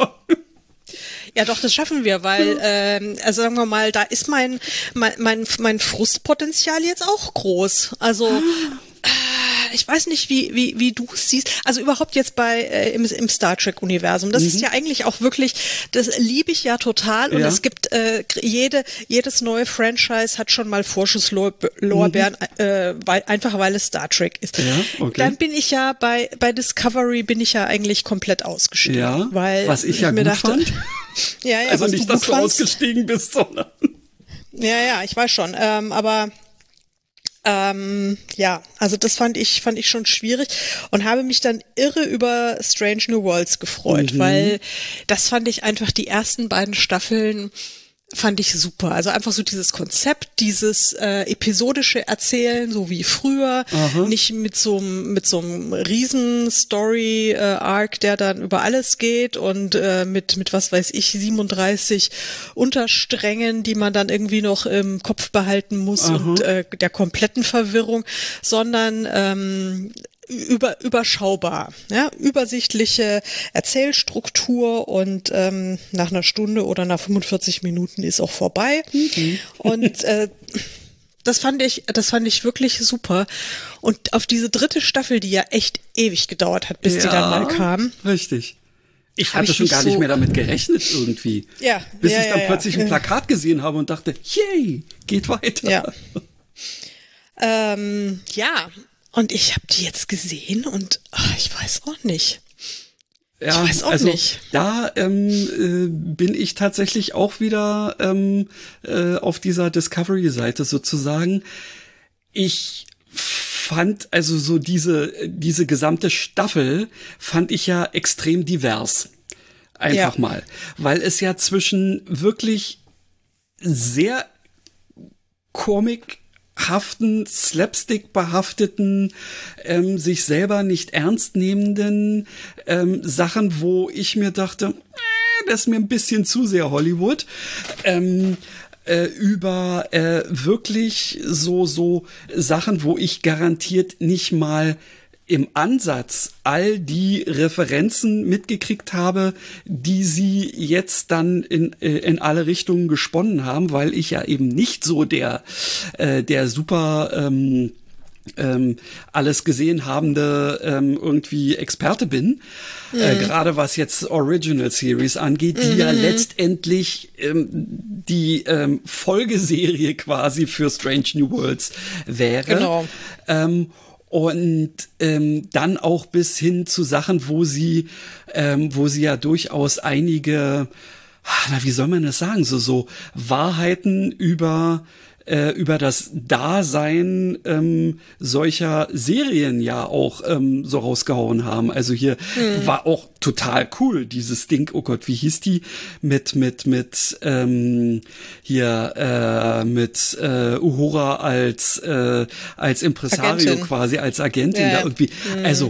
Ja, doch, das schaffen wir, weil, ähm, also sagen wir mal, da ist mein, mein, mein, mein Frustpotenzial jetzt auch groß. Also, äh, ich weiß nicht, wie, wie, wie du es siehst. Also überhaupt jetzt bei, äh, im, im Star Trek-Universum. Das mhm. ist ja eigentlich auch wirklich, das liebe ich ja total. Und ja. es gibt, äh, jede, jedes neue Franchise hat schon mal Vorschusslorbeeren, mhm. äh, weil, einfach weil es Star Trek ist. Ja, okay. Dann bin ich ja bei, bei Discovery bin ich ja eigentlich komplett ausgestiegen. Ja, weil was ich ja mir gut dachte, fand. Ja, ja, also was nicht, du dass du fandst. ausgestiegen bist, sondern. Ja, ja, ich weiß schon. Ähm, aber ähm, ja, also das fand ich fand ich schon schwierig und habe mich dann irre über Strange New Worlds gefreut, mhm. weil das fand ich einfach die ersten beiden Staffeln fand ich super. Also einfach so dieses Konzept, dieses äh, episodische Erzählen, so wie früher, Aha. nicht mit so mit so einem riesen Story äh, Arc, der dann über alles geht und äh, mit mit was weiß ich siebenunddreißig Untersträngen, die man dann irgendwie noch im Kopf behalten muss Aha. und äh, der kompletten Verwirrung, sondern ähm, über überschaubar, ja, übersichtliche Erzählstruktur und ähm, nach einer Stunde oder nach fünfundvierzig Minuten ist auch vorbei. Mhm. Und äh, das fand ich, das fand ich wirklich super. Und auf diese dritte Staffel, die ja echt ewig gedauert hat, bis ja, die dann mal kam. Richtig. Ich hatte ich schon gar so nicht mehr damit gerechnet irgendwie. Ja. Bis ja, ich dann ja, plötzlich ja. ein Plakat gesehen habe und dachte, yay, geht weiter. Ja. ähm, ja. Und ich habe die jetzt gesehen und ach, ich weiß auch nicht. Ja, ich weiß auch also nicht. Da ähm, äh, bin ich tatsächlich auch wieder ähm, äh, auf dieser Discovery-Seite sozusagen. Ich fand also so diese diese gesamte Staffel fand ich ja extrem divers. Einfach ja. mal. Weil es ja zwischen wirklich sehr Komik haften, slapstick-behafteten, ähm, sich selber nicht ernst nehmenden ähm, Sachen, wo ich mir dachte, äh, das ist mir ein bisschen zu sehr Hollywood, ähm, äh, über äh, wirklich so so Sachen, wo ich garantiert nicht mal im Ansatz all die Referenzen mitgekriegt habe, die sie jetzt dann in in alle Richtungen gesponnen haben, weil ich ja eben nicht so der äh, der super ähm, ähm, alles gesehen habende ähm, irgendwie Experte bin, mhm. äh, gerade was jetzt Original Series angeht, die mhm. ja letztendlich ähm, die ähm, Folgeserie quasi für Strange New Worlds wäre. Genau. Ähm, Und ähm, dann auch bis hin zu Sachen, wo sie, ähm, wo sie ja durchaus einige, na, wie soll man das sagen, so so Wahrheiten über äh, über das Dasein ähm, solcher Serien ja auch ähm, so rausgehauen haben. Also hier hm. war auch total cool dieses Ding. Oh Gott, wie hieß die mit mit mit ähm, hier äh, mit äh, Uhura als äh, als Impresario Agentin. quasi als Agentin ja. da irgendwie. Hm. Also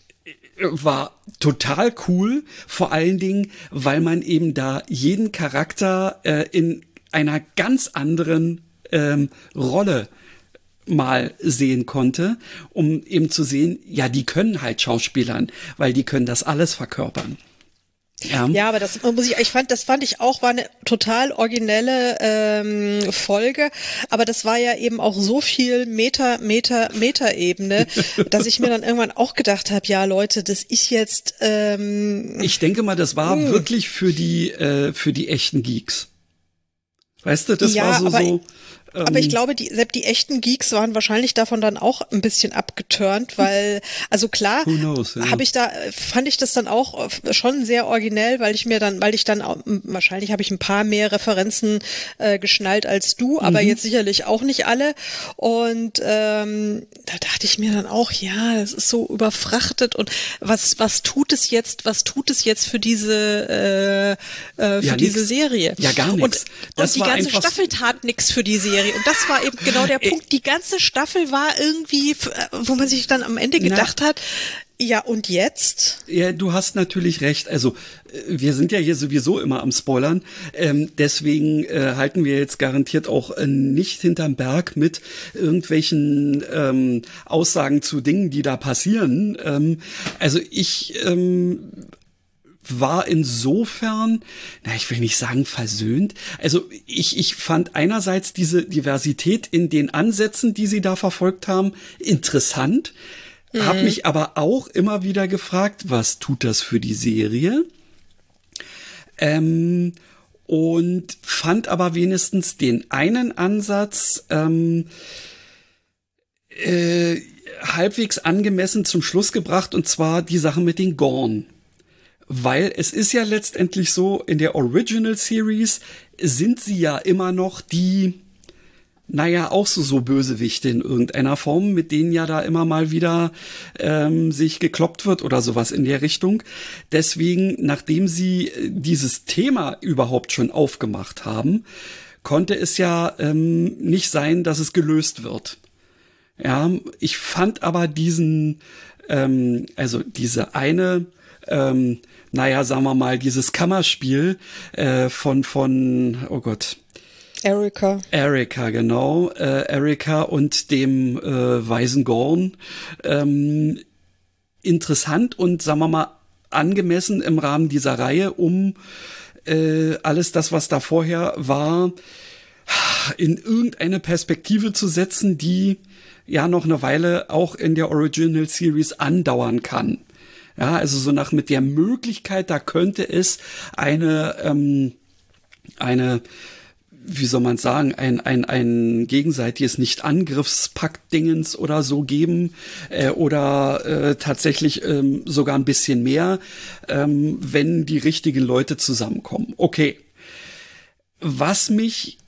war total cool, vor allen Dingen, weil man eben da jeden Charakter äh, in einer ganz anderen ähm, Rolle mal sehen konnte, um eben zu sehen, ja, die können halt Schauspielern, weil die können das alles verkörpern. Ja. ja, aber das muss ich, ich fand, das fand ich auch, war eine total originelle ähm, Folge, aber das war ja eben auch so viel Meta, Meta, Meta-Ebene, dass ich mir dann irgendwann auch gedacht habe, ja Leute, das ist jetzt ähm, ich denke mal, das war mh. wirklich für die äh, für die echten Geeks. Weißt du, das ja, war so, so Aber ich glaube, die, selbst die echten Geeks waren wahrscheinlich davon dann auch ein bisschen abgeturnt, weil, also klar, ja. habe ich da, fand ich das dann auch schon sehr originell, weil ich mir dann, weil ich dann auch, wahrscheinlich habe ich ein paar mehr Referenzen äh, geschnallt als du, aber mhm. jetzt sicherlich auch nicht alle. Und ähm, da dachte ich mir dann auch, ja, es ist so überfrachtet und was, was tut es jetzt, was tut es jetzt für diese, äh, äh, für ja, diese nix. Serie? Ja, gar nichts. Und, und die ganze Staffel tat nichts für die Serie. Und das war eben genau der Punkt. Die ganze Staffel war irgendwie, wo man sich dann am Ende gedacht Na, hat, ja, und jetzt? Ja, du hast natürlich recht. Also wir sind ja hier sowieso immer am Spoilern. Ähm, deswegen äh, halten wir jetzt garantiert auch äh, nicht hinterm Berg mit irgendwelchen ähm, Aussagen zu Dingen, die da passieren. Ähm, also ich ähm, war insofern, na, ich will nicht sagen versöhnt. Also ich, ich fand einerseits diese Diversität in den Ansätzen, die sie da verfolgt haben, interessant. Mhm. Hab mich aber auch immer wieder gefragt, was tut das für die Serie? Ähm, und fand aber wenigstens den einen Ansatz ähm, äh, halbwegs angemessen zum Schluss gebracht, und zwar die Sache mit den Gorn. Weil es ist ja letztendlich so, in der Original Series sind sie ja immer noch die, naja, auch so, so Bösewichte in irgendeiner Form, mit denen ja da immer mal wieder ähm, sich gekloppt wird oder sowas in der Richtung. Deswegen, nachdem sie dieses Thema überhaupt schon aufgemacht haben, konnte es ja ähm, nicht sein, dass es gelöst wird. Ja, ich fand aber diesen, ähm, also diese eine, ähm, naja, sagen wir mal, dieses Kammerspiel äh, von, von, oh Gott. Erika. Erika, genau. Äh, Erika und dem äh, Weisen Gorn. Ähm, interessant und, sagen wir mal, angemessen im Rahmen dieser Reihe, um äh, alles das, was da vorher war, in irgendeine Perspektive zu setzen, die ja noch eine Weile auch in der Original Series andauern kann. Ja, also so nach mit der Möglichkeit, da könnte es eine, ähm, eine, wie soll man sagen, ein, ein, ein gegenseitiges Nicht-Angriffspakt-Dingens oder so geben, äh, oder äh, tatsächlich ähm, sogar ein bisschen mehr, ähm, wenn die richtigen Leute zusammenkommen. Okay. Was mich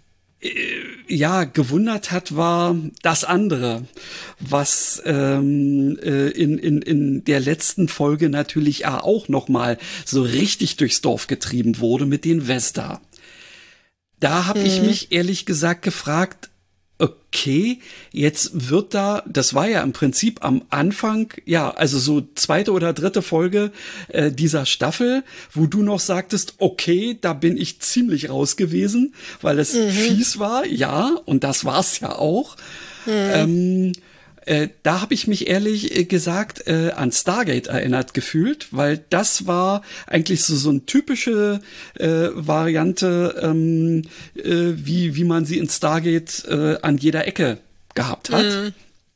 ja gewundert hat, war das andere, was ähm, äh, in in in der letzten Folge natürlich auch noch mal so richtig durchs Dorf getrieben wurde mit den Vesta. Da habe hm. ich mich ehrlich gesagt gefragt, okay, jetzt wird da, das war ja im Prinzip am Anfang, ja, also so zweite oder dritte Folge äh, dieser Staffel, wo du noch sagtest, okay, da bin ich ziemlich raus gewesen, weil es mhm. fies war, ja, und das war's ja auch. Mhm. Ähm, äh, da habe ich mich ehrlich äh, gesagt äh, an Stargate erinnert gefühlt, weil das war eigentlich so so eine typische äh, Variante, ähm, äh, wie wie man sie in Stargate äh, an jeder Ecke gehabt hat. Mhm.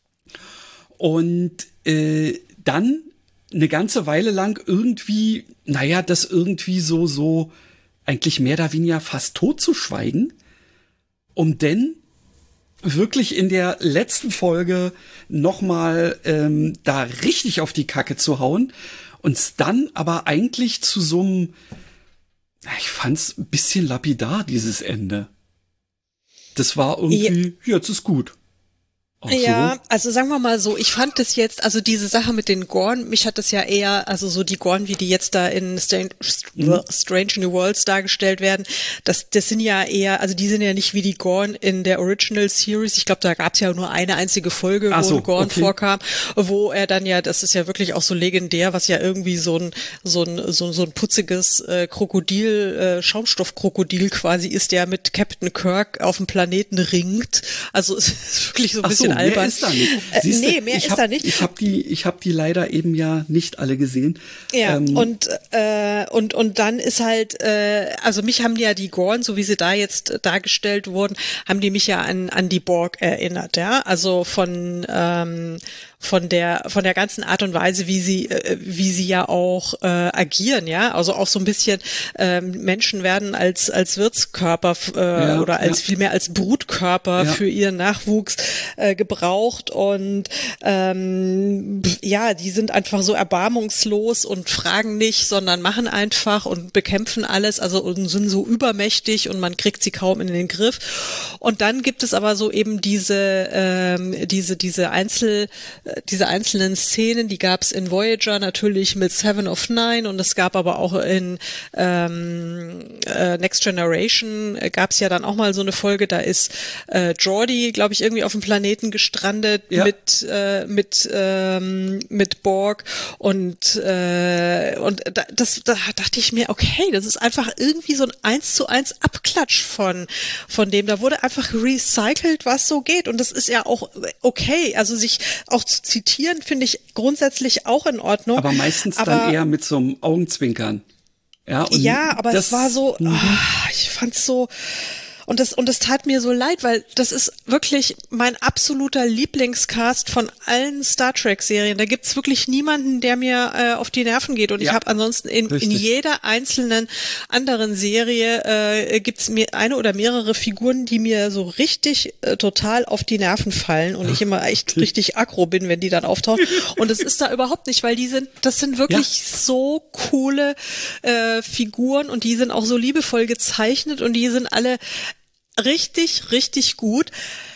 Und äh, dann eine ganze Weile lang irgendwie, naja, das irgendwie so so eigentlich mehr oder weniger fast totzuschweigen, um denn wirklich in der letzten Folge nochmal ähm, da richtig auf die Kacke zu hauen, uns dann aber eigentlich zu so einem, ich fand's ein bisschen lapidar, dieses Ende. Das war irgendwie, ja. Jetzt ist gut. Ach ja, so. Also sagen wir mal so, ich fand das jetzt, also diese Sache mit den Gorn, mich hat das ja eher, also so die Gorn, wie die jetzt da in Strange, mhm. Strange New Worlds dargestellt werden, das das sind ja eher, also die sind ja nicht wie die Gorn in der Original Series. Ich glaube, da gab's ja nur eine einzige Folge, wo so, ein Gorn okay. vorkam, wo er dann ja, das ist ja wirklich auch so legendär, was ja irgendwie so ein so ein so, so ein putziges äh, Krokodil, äh, Schaumstoffkrokodil quasi ist, der mit Captain Kirk auf dem Planeten ringt. Also es ist wirklich so ein Ach bisschen so. albern. Mehr ist da nicht. Siehste, äh, nee, mehr ich ist hab, da nicht. Ich habe die, ich habe die leider eben ja nicht alle gesehen. Ja, ähm, und, äh, und, und dann ist halt, äh, also mich haben ja die Gorn, so wie sie da jetzt dargestellt wurden, haben die mich ja an, an die Borg erinnert, ja, also von, ähm, von der von der ganzen Art und Weise, wie sie äh, wie sie ja auch äh, agieren, ja, also auch so ein bisschen ähm, Menschen werden als als Wirtskörper äh, ja, oder als ja. vielmehr als Brutkörper ja. für ihren Nachwuchs äh, gebraucht und ähm, ja, die sind einfach so erbarmungslos und fragen nicht, sondern machen einfach und bekämpfen alles, also und sind so übermächtig und man kriegt sie kaum in den Griff. Und dann gibt es aber so eben diese ähm, diese diese Einzel diese einzelnen Szenen, die gab es in Voyager natürlich mit Seven of Nine und es gab aber auch in ähm, äh, Next Generation äh, gab es ja dann auch mal so eine Folge, da ist äh, Geordi, glaube ich, irgendwie auf dem Planeten gestrandet ja. mit äh, mit ähm, mit Borg und äh, und da, das da dachte ich mir, okay, das ist einfach irgendwie so ein eins zu eins Abklatsch von von dem, da wurde einfach recycelt, was so geht und das ist ja auch okay, also sich auch zu zitieren, finde ich grundsätzlich auch in Ordnung. Aber meistens aber, dann eher mit so einem Augenzwinkern. Ja, und ja, aber das, es war so, mhm. oh, ich fand's so, und das, und das tat mir so leid, weil das ist wirklich mein absoluter Lieblingscast von allen Star Trek Serien. Da gibt's wirklich niemanden, der mir äh, auf die Nerven geht. Und ja, ich habe ansonsten in, in jeder einzelnen anderen Serie äh, gibt's mir eine oder mehrere Figuren, die mir so richtig äh, total auf die Nerven fallen und ich immer echt richtig aggro bin, wenn die dann auftauchen. Und das ist da überhaupt nicht, weil die sind, das sind wirklich ja. so coole äh, Figuren und die sind auch so liebevoll gezeichnet und die sind alle richtig, richtig gut.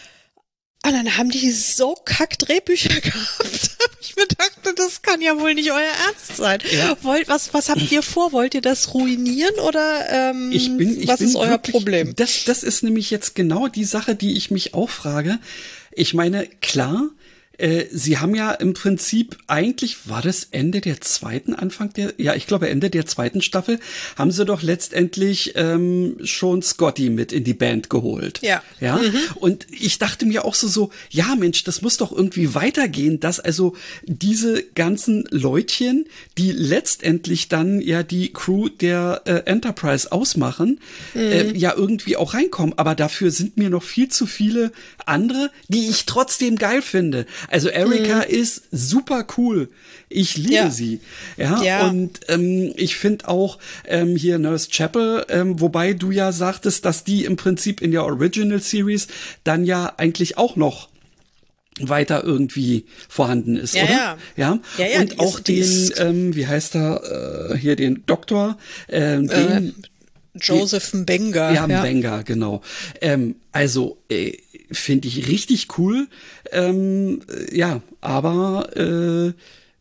Und dann haben die so kack Drehbücher gehabt. Ich mir dachte, das kann ja wohl nicht euer Ernst sein. Ja. Wollt, was, was habt ihr vor? Wollt ihr das ruinieren oder ähm, ich bin, ich was bin ist euer wirklich, Problem? Das, das ist nämlich jetzt genau die Sache, die ich mich auch frage. Ich meine, klar, äh, sie haben ja im Prinzip eigentlich, war das Ende der zweiten, Anfang der, ja, ich glaube Ende der zweiten Staffel, haben sie doch letztendlich ähm, schon Scotty mit in die Band geholt. Ja. Ja. Mhm. Und ich dachte mir auch so, so, ja Mensch, das muss doch irgendwie weitergehen, dass also diese ganzen Leutchen, die letztendlich dann ja die Crew der äh, Enterprise ausmachen, mhm. äh, ja irgendwie auch reinkommen. Aber dafür sind mir noch viel zu viele andere, die ich trotzdem geil finde. Also Erika mhm. ist super cool. Ich liebe ja. sie. Ja, ja. Und ähm, ich finde auch ähm, hier Nurse Chapel, ähm, wobei du ja sagtest, dass die im Prinzip in der Original Series dann ja eigentlich auch noch weiter irgendwie vorhanden ist, ja, oder? Ja. ja. ja, ja und auch ist, den, ist, ähm, wie heißt er, äh, hier den Doktor, ähm, den äh, Joseph Mbenga. Ja, Mbenga, ja. genau. Ähm, also äh, finde ich richtig cool. Ähm, ja, aber äh,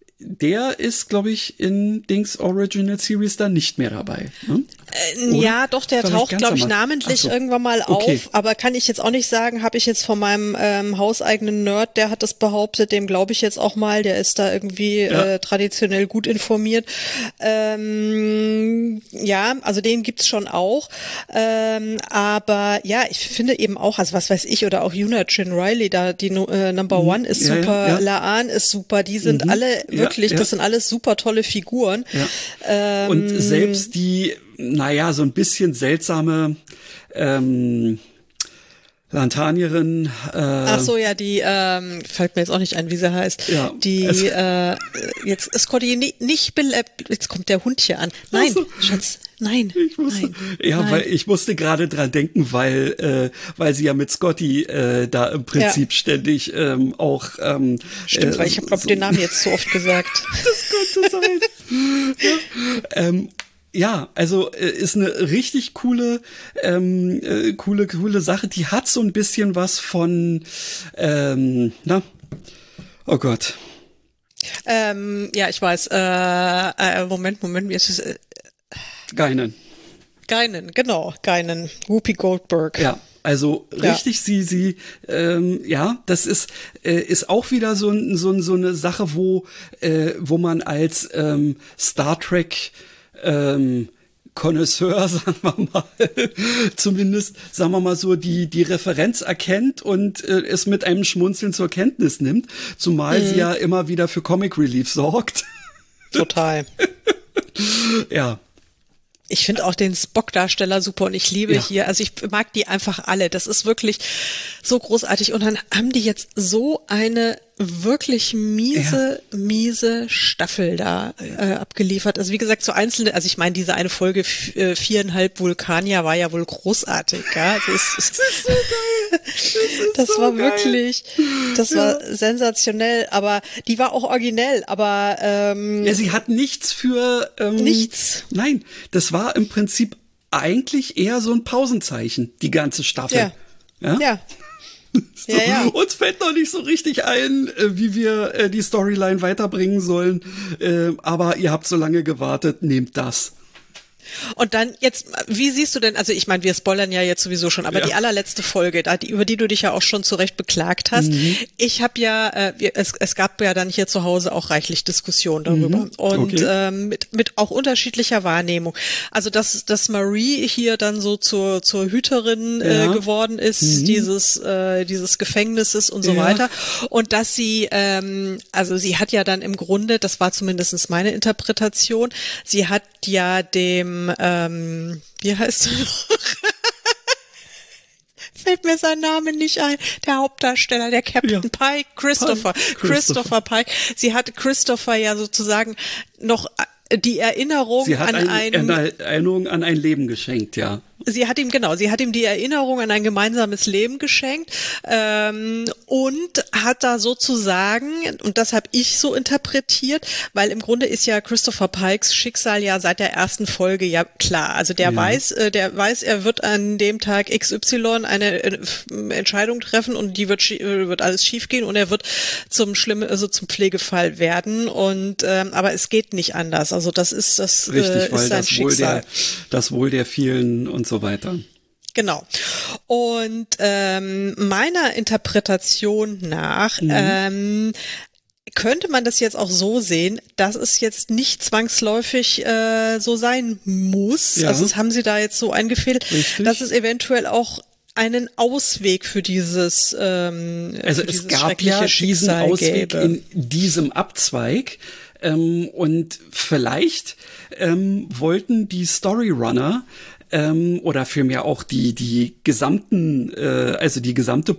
der ist, glaube ich, in Dings Original Series dann nicht mehr dabei. Ne? Äh, ja, doch, der taucht, glaube ich, namentlich so. irgendwann mal okay. auf, aber kann ich jetzt auch nicht sagen, habe ich jetzt von meinem ähm, hauseigenen Nerd, der hat das behauptet, dem glaube ich jetzt auch mal, der ist da irgendwie ja. äh, traditionell gut informiert. Ähm, ja, also den gibt's schon auch, ähm, aber ja, ich finde eben auch, also was weiß ich, oder auch Una Jin Riley, da die äh, Number mhm. One ist ja, super, ja, ja. Laan ist super, die sind mhm. alle wirklich, ja, ja. das sind alles super tolle Figuren. Ja. Ähm, Und selbst die, naja, so ein bisschen seltsame ähm, Lantanierin. Äh, Ach so, ja, die, ähm, fällt mir jetzt auch nicht ein, wie sie heißt. Ja, die, äh, jetzt ist Scotty nicht, nicht belebt. Jetzt kommt der Hund hier an. Nein, also, Schatz, nein. Ich musste, nein, ja, nein. weil ich musste gerade dran denken, weil, äh, weil sie ja mit Scotty äh, da im Prinzip ja. ständig ähm, auch. Ähm, Stimmt, äh, weil ich habe glaub, so, den Namen jetzt so oft gesagt. Das könnte sein. ja. Ähm, Ja, also äh, ist eine richtig coole, ähm, äh, coole, coole Sache. Die hat so ein bisschen was von, ähm, na, oh Gott. Ähm, ja, ich weiß. Äh, äh, Moment, Moment, mir ist es. Äh, Geinen. Geinen, genau, Geinen. Whoopi Goldberg. Ja. Also richtig, ja. sie, sie, ähm, ja, das ist äh, ist auch wieder so so so eine Sache, wo äh, wo man als ähm, Star Trek ähm, Connoisseur, sagen wir mal, zumindest, sagen wir mal so, die, die Referenz erkennt und äh, es mit einem Schmunzeln zur Kenntnis nimmt, zumal mhm. sie ja immer wieder für Comic Relief sorgt. Total. Ja. Ich finde auch den Spock-Darsteller super und ich liebe Ja. hier, also ich mag die einfach alle. Das ist wirklich so großartig. Und dann haben die jetzt so eine wirklich miese, ja. miese Staffel da äh, abgeliefert. Also wie gesagt, so einzelne, also ich meine, diese eine Folge f- äh, viereinhalb Vulkanier war ja wohl großartig. Ja? Also es, es, das ist so geil. Das, ist das so war geil. wirklich, das ja. war sensationell, aber die war auch originell, aber ähm, ja, sie hat nichts für ähm, nichts. Nein, das war im Prinzip eigentlich eher so ein Pausenzeichen, die ganze Staffel. Ja. Ja. ja. So, ja, ja. uns fällt noch nicht so richtig ein, äh, wie wir äh, die Storyline weiterbringen sollen. Äh, aber ihr habt so lange gewartet, nehmt das. Und dann jetzt, wie siehst du denn, also ich meine, wir spoilern ja jetzt sowieso schon, aber ja. die allerletzte Folge, da, die, über die du dich ja auch schon zu Recht beklagt hast, mhm. ich habe ja, äh, wir, es, es gab ja dann hier zu Hause auch reichlich Diskussionen darüber mhm. und okay. ähm, mit, mit auch unterschiedlicher Wahrnehmung. Also dass, dass Marie hier dann so zur, zur Hüterin ja. äh, geworden ist, mhm. dieses, äh, dieses Gefängnisses und so ja. weiter und dass sie, ähm, also sie hat ja dann im Grunde, das war zumindest meine Interpretation, sie hat ja dem Ähm, wie heißt er noch? Fällt mir sein Name nicht ein. Der Hauptdarsteller, der Captain ja. Pike, Christopher, Pike. Christopher Pike. Sie hat Christopher ja sozusagen noch die Erinnerung Sie hat an ein, ein, eine Erinnerung an ein Leben geschenkt, ja. Sie hat ihm, genau, sie hat ihm die Erinnerung an ein gemeinsames Leben geschenkt ähm, und hat da sozusagen, und das habe ich so interpretiert, weil im Grunde ist ja Christopher Pikes Schicksal ja seit der ersten Folge ja klar. Also der ja. weiß, äh, der weiß, er wird an dem Tag X Y eine äh, Entscheidung treffen und die wird schie- wird alles schiefgehen und er wird zum schlimmen, also zum Pflegefall werden. Und ähm, aber es geht nicht anders. Also das ist das Richtig, äh, ist weil sein das Schicksal. Wohl der, das Wohl der vielen und so weiter. Genau. Und ähm, meiner Interpretation nach mhm. ähm, könnte man das jetzt auch so sehen, dass es jetzt nicht zwangsläufig äh, so sein muss. Ja. Also das haben sie da jetzt so eingefädelt, Richtig. dass es eventuell auch einen Ausweg für dieses ähm, also für es dieses gab ja diesen Schicksal Ausweg gäbe. in diesem Abzweig ähm, und vielleicht ähm, wollten die Storyrunner ähm, oder vielmehr auch die die gesamten äh, also die gesamte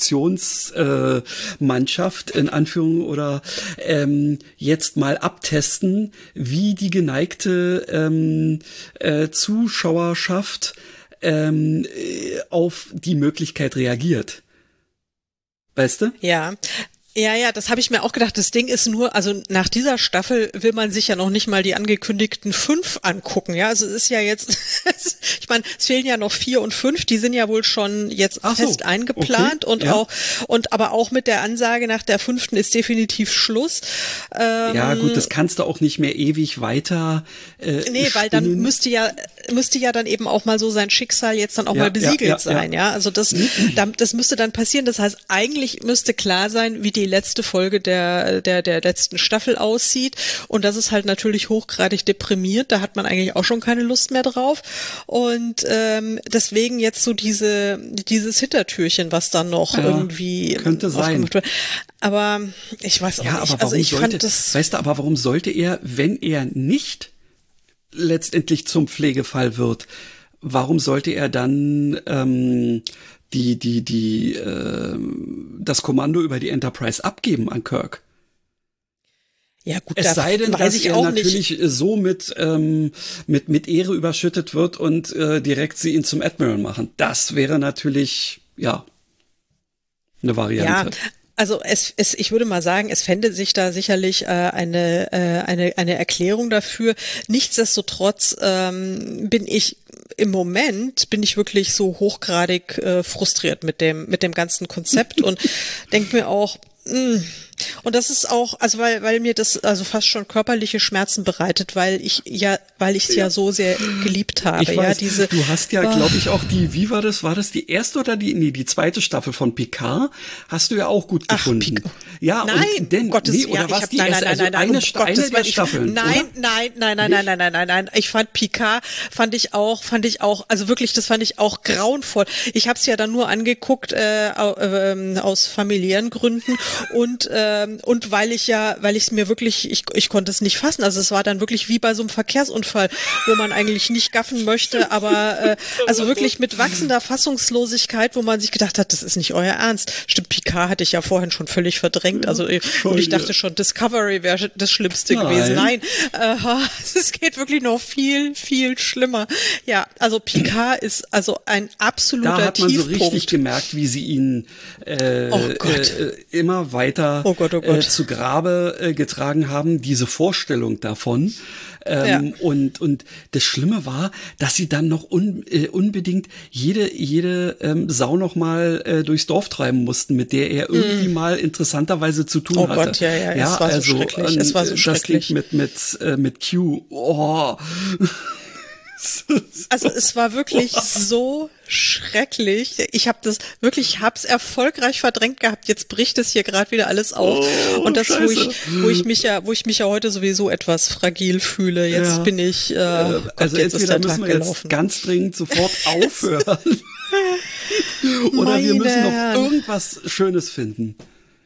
Produktionsmannschaft äh, in Anführung oder ähm, jetzt mal abtesten, wie die geneigte ähm, äh, Zuschauerschaft ähm, auf die Möglichkeit reagiert. Weißt du? Ja. Ja, ja, das habe ich mir auch gedacht. Das Ding ist nur, also nach dieser Staffel will man sich ja noch nicht mal die angekündigten fünf angucken. Ja, also es ist ja jetzt, ich meine, es fehlen ja noch vier und fünf. Die sind ja wohl schon jetzt Ach so, fest eingeplant okay, und ja. auch und aber auch mit der Ansage nach der fünften ist definitiv Schluss. Ähm, ja, gut, das kannst du auch nicht mehr ewig weiter. Äh, nee, weil dann spinnen. müsste ja müsste ja dann eben auch mal so sein Schicksal jetzt dann auch Ja, mal besiegelt ja, ja, sein. Ja, ja. also das, das müsste dann passieren. Das heißt, eigentlich müsste klar sein, wie die letzte Folge der, der, der letzten Staffel aussieht. Und das ist halt natürlich hochgradig deprimiert. Da hat man eigentlich auch schon keine Lust mehr drauf. Und ähm, deswegen jetzt so diese, dieses Hintertürchen, was dann noch Ja, irgendwie könnte sein. aufgemacht wird. Aber ich weiß auch Ja, nicht. aber warum Also ich sollte, fand das. weißt du, aber warum sollte er, wenn er nicht letztendlich zum Pflegefall wird, warum sollte er dann ähm, die, die, die, äh, das Kommando über die Enterprise abgeben an Kirk? Ja gut, Es sei denn, weiß dass ich er auch natürlich nicht. so mit, ähm, mit, mit Ehre überschüttet wird und äh, direkt sie ihn zum Admiral machen. Das wäre natürlich, ja, eine Variante. Ja. Also es, es, ich würde mal sagen, es fände sich da sicherlich äh, eine, äh, eine, eine Erklärung dafür. Nichtsdestotrotz ähm, bin ich im Moment bin ich wirklich so hochgradig äh, frustriert mit dem mit dem ganzen Konzept und denke mir auch, mh, Und das ist auch, also weil, weil mir das also fast schon körperliche Schmerzen bereitet, weil ich ja, weil ich es ja. ja so sehr geliebt habe. Ich weiß, ja, diese, du hast ja, oh. glaube ich, auch die, wie war das? War das die erste oder die, nee, die zweite Staffel von Picard? Hast du ja auch gut Ach, gefunden. Pic- ja, nein, und denn, Gottes, nee, oder ja, was ich hab, die nein, erste, nein, nein, also nein, eine, um Sta- Gottes eine der Willen, ich- Staffeln, nein, oder? nein, nein, nein, nein, nein, nein, nein, nein. Ich fand Picard, fand ich auch, fand ich auch, also wirklich, das fand ich auch grauenvoll. Ich habe es ja dann nur angeguckt äh, äh, aus familiären Gründen und ähm, und weil ich ja, weil ich es mir wirklich, ich ich konnte es nicht fassen. Also es war dann wirklich wie bei so einem Verkehrsunfall, wo man eigentlich nicht gaffen möchte, aber äh, also wirklich mit wachsender Fassungslosigkeit, wo man sich gedacht hat, das ist nicht euer Ernst. Stimmt, Picard hatte ich ja vorhin schon völlig verdrängt. Also und ich dachte schon, Discovery wäre das Schlimmste Nein. gewesen. Nein, äh, es geht wirklich noch viel, viel schlimmer. Ja, also Picard ist also ein absoluter Da hat man Tiefpunkt. so richtig gemerkt, wie sie ihn äh, Oh Gott. äh, immer weiter Oh Gott, oh Gott. Äh, zu Grabe äh, getragen haben, diese Vorstellung davon. Ähm, Ja. und, und das Schlimme war, dass sie dann noch un, äh, unbedingt jede, jede ähm, Sau noch mal äh, durchs Dorf treiben mussten, mit der er irgendwie mm. mal interessanterweise zu tun Oh hatte. Gott, ja, ja, ja, es war so also, schrecklich, es war so das schrecklich. Ding mit, mit, äh, mit Q. Oh. Also es war wirklich so schrecklich. Ich habe das wirklich, ich habe es erfolgreich verdrängt gehabt. Jetzt bricht es hier gerade wieder alles auf. Oh, und das, wo ich, Scheiße. wo ich mich ja, wo ich mich ja heute sowieso etwas fragil fühle. Jetzt Ja. bin ich, äh, Äh, Gott, also jetzt ist entweder der müssen Tag wir gelaufen. jetzt ganz dringend sofort aufhören oder wir müssen noch Meine irgendwas Schönes finden.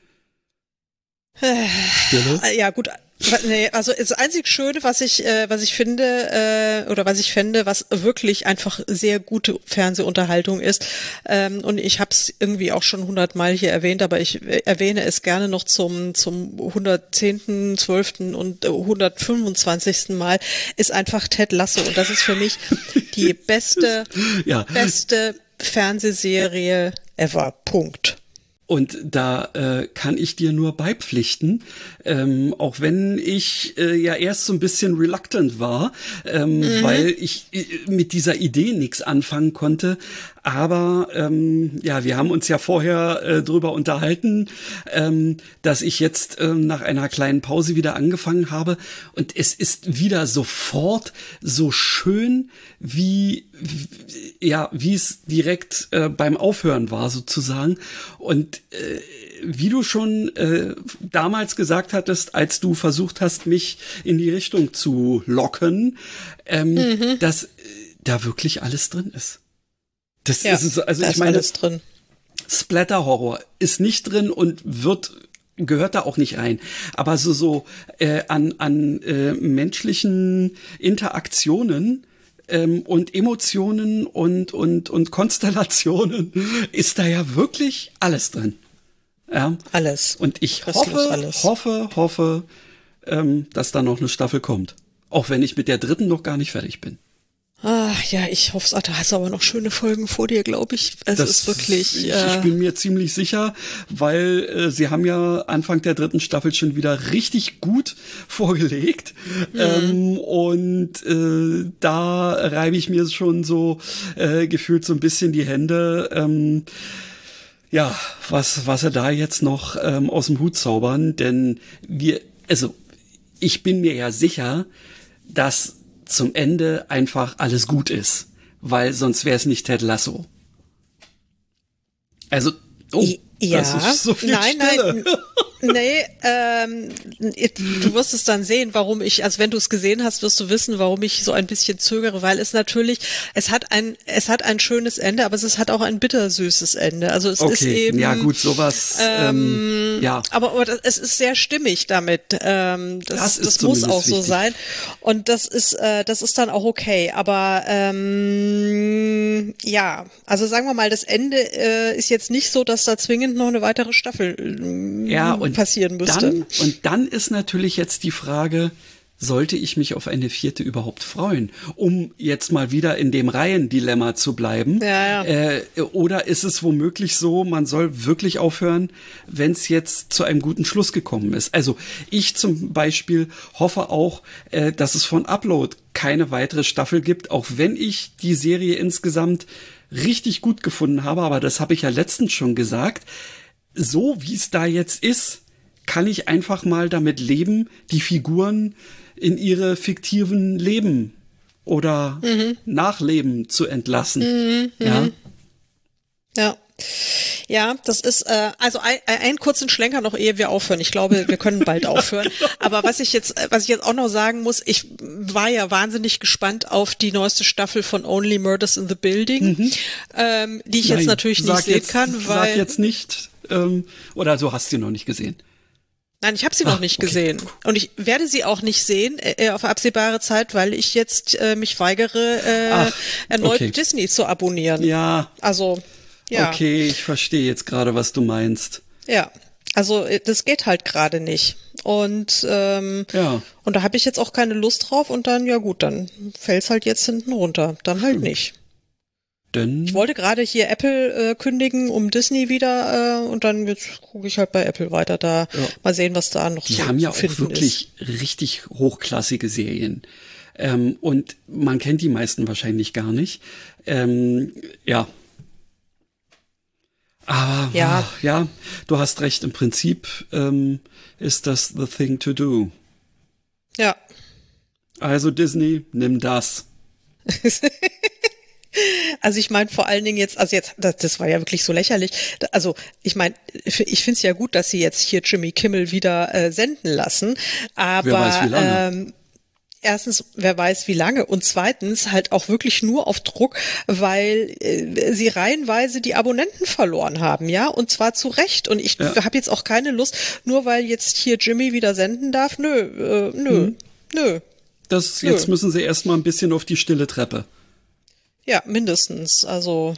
Stille? Ja, gut. Nee, also das einzig Schöne, was ich, äh, was ich finde, äh, oder was ich fände, was wirklich einfach sehr gute Fernsehunterhaltung ist, ähm, und ich habe es irgendwie auch schon hundertmal hier erwähnt, aber ich erwähne es gerne noch zum zum hundertzehnten, zwölften und hundertfünfundzwanzigsten Mal, ist einfach Ted Lasso. Und das ist für mich die beste, Ja. beste Fernsehserie ever. Punkt. Und da äh, kann ich dir nur beipflichten, ähm, auch wenn ich äh, ja erst so ein bisschen reluctant war, ähm, mhm. weil ich äh, mit dieser Idee nichts anfangen konnte. Aber ähm, ja, wir haben uns ja vorher äh, drüber unterhalten, ähm, dass ich jetzt ähm, nach einer kleinen Pause wieder angefangen habe. Und es ist wieder sofort so schön, wie, wie ja, wie es direkt äh, beim Aufhören war sozusagen. Und äh, wie du schon äh, damals gesagt hattest, als du versucht hast, mich in die Richtung zu locken, ähm, mhm. dass äh, da wirklich alles drin ist. Das ja, ist also da ich ist meine, alles drin. Splatter-Horror ist nicht drin und wird gehört da auch nicht rein. Aber so so äh, an an äh, menschlichen Interaktionen ähm, und Emotionen und und und Konstellationen ist da ja wirklich alles drin. Ja, alles. Und ich Restlos hoffe, alles. hoffe, hoffe, ähm, dass da noch eine Staffel kommt. Auch wenn ich mit der dritten noch gar nicht fertig bin. Ah, ja, ich hoffe es. Da hast du aber noch schöne Folgen vor dir, glaube ich. Es das ist wirklich. Ich, äh, ich bin mir ziemlich sicher, weil äh, sie haben ja Anfang der dritten Staffel schon wieder richtig gut vorgelegt. Mhm. Ähm, und äh, da reibe ich mir schon so äh, gefühlt so ein bisschen die Hände. Ähm, ja, was, was sie da jetzt noch ähm, aus dem Hut zaubern. Denn wir, also ich bin mir ja sicher, dass zum Ende einfach alles gut ist, weil sonst wäre es nicht Ted Lasso. Also, oh, ja, das ist so viel nein, Stille. nein, nee, ähm, du wirst es dann sehen, warum ich, also wenn du es gesehen hast, wirst du wissen, warum ich so ein bisschen zögere, weil es natürlich, es hat ein, es hat ein schönes Ende, aber es hat auch ein bittersüßes Ende. Also es okay. ist eben, ja gut, sowas, ähm, ähm, ja. Aber, aber das, es ist sehr stimmig damit. Ähm, das Das das, ist muss auch zumindest so wichtig. sein. Und das ist, äh, das ist dann auch okay. Aber ähm, ja, also sagen wir mal, das Ende äh, ist jetzt nicht so, dass da zwingend noch eine weitere Staffel äh, ja, und passieren müsste. Dann, und dann ist natürlich jetzt die Frage, sollte ich mich auf eine vierte überhaupt freuen, um jetzt mal wieder in dem Reihendilemma zu bleiben? Ja, ja. Äh, oder ist es womöglich so, man soll wirklich aufhören, wenn es jetzt zu einem guten Schluss gekommen ist? Also ich zum Beispiel hoffe auch, äh, dass es von Upload keine weitere Staffel gibt, auch wenn ich die Serie insgesamt richtig gut gefunden habe, aber das habe ich ja letztens schon gesagt. So wie es da jetzt ist, kann ich einfach mal damit leben, die Figuren in ihre fiktiven Leben oder mhm. Nachleben zu entlassen. Mhm. Ja. Ja. Ja, das ist, äh, also ein, einen kurzen Schlenker noch, ehe wir aufhören. Ich glaube, wir können bald aufhören. Aber was ich jetzt, was ich jetzt auch noch sagen muss, ich war ja wahnsinnig gespannt auf die neueste Staffel von Only Murders in the Building, mhm. ähm, die ich Nein, jetzt natürlich nicht sehen jetzt, kann, weil... Sag jetzt nicht, ähm, oder so hast du noch nicht gesehen. Nein, ich habe sie Ach, noch nicht okay. gesehen. Und ich werde sie auch nicht sehen äh, auf absehbare Zeit, weil ich jetzt äh, mich weigere, äh, Ach, erneut okay. Disney zu abonnieren. Ja. Also... Ja. Okay, ich verstehe jetzt gerade, was du meinst. Ja, also das geht halt gerade nicht. Und ähm, ja. und da habe ich jetzt auch keine Lust drauf und dann, ja gut, dann fällt's halt jetzt hinten runter. Dann halt hm. nicht. Denn ich wollte gerade hier Apple äh, kündigen, um Disney wieder äh, und dann jetzt gucke ich halt bei Apple weiter da. Ja. Mal sehen, was da noch Die so haben ja zu auch wirklich ist. richtig hochklassige Serien. Ähm, und man kennt die meisten wahrscheinlich gar nicht. Ähm, ja. Aber ja. Ach, ja, du hast recht, im Prinzip ähm, ist das the thing to do. Ja. Also Disney, nimm das. Also ich meine vor allen Dingen jetzt, also jetzt, das, das war ja wirklich so lächerlich. Also ich meine, ich finde es ja gut, dass sie jetzt hier Jimmy Kimmel wieder äh, senden lassen, aber Wer weiß, wie lange. Ähm, erstens, wer weiß wie lange und zweitens halt auch wirklich nur auf Druck, weil äh, sie reihenweise die Abonnenten verloren haben, ja, und zwar zu Recht. Und ich ja. habe jetzt auch keine Lust, nur weil jetzt hier Jimmy wieder senden darf, nö, äh, nö, hm. nö. Das, nö. Jetzt müssen sie erstmal ein bisschen auf die stille Treppe. Ja, mindestens, also...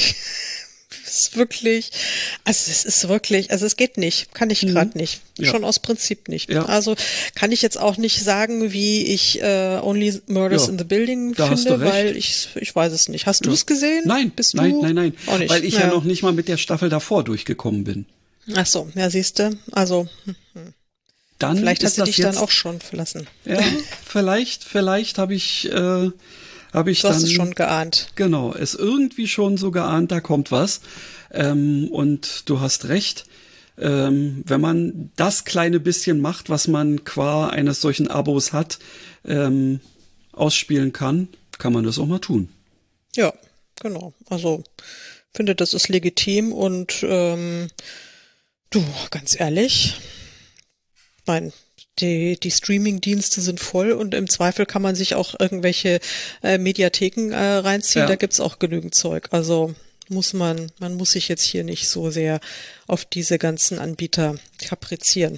ist wirklich, also es ist wirklich, also es geht nicht, kann ich gerade mhm. nicht, ja. schon aus Prinzip nicht. Ja. Also kann ich jetzt auch nicht sagen, wie ich äh, Only Murders ja. in the Building da finde, weil ich ich weiß es nicht. Hast ja. du es gesehen? Nein, Bist nein, du? nein, nein, auch nicht. Weil ich ja. ja noch nicht mal mit der Staffel davor durchgekommen bin. Ach so, ja siehste, also hm, hm. Dann vielleicht hast du dich jetzt, dann auch schon verlassen. Ja, vielleicht, vielleicht habe ich äh, Habe ich du hast dann, es schon geahnt. Genau, es irgendwie schon so geahnt, da kommt was. Ähm, und du hast recht, ähm, wenn man das kleine bisschen macht, was man qua eines solchen Abos hat, ähm, ausspielen kann, kann man das auch mal tun. Ja, genau. Also finde, das ist legitim und ähm, du, ganz ehrlich, mein Die, die Streaming-Dienste sind voll und im Zweifel kann man sich auch irgendwelche äh, Mediatheken äh, reinziehen. Ja. Da gibt's auch genügend Zeug. Also muss man, man muss sich jetzt hier nicht so sehr auf diese ganzen Anbieter kaprizieren.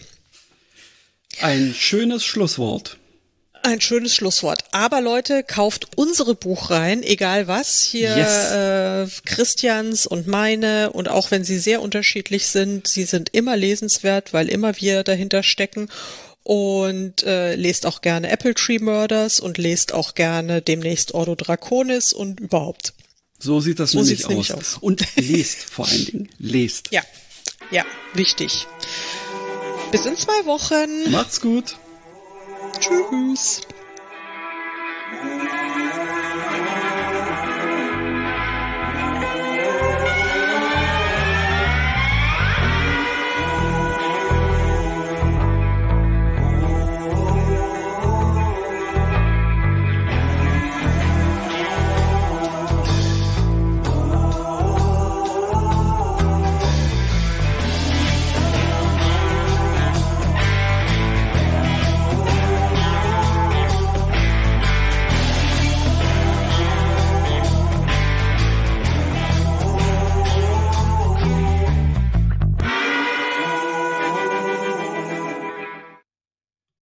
Ein schönes Schlusswort. Ein schönes Schlusswort. Aber Leute, kauft unsere Buchreihen, egal was. Hier yes. äh, Christians und meine. Und auch wenn sie sehr unterschiedlich sind, sie sind immer lesenswert, weil immer wir dahinter stecken. Und äh, lest auch gerne Apple Tree Murders und lest auch gerne demnächst Ordo Draconis und überhaupt. So sieht das so nämlich, aus. nämlich aus. Und lest vor allen Dingen. Lest. Ja, ja, wichtig. Bis in zwei Wochen. Macht's gut. Tschüss.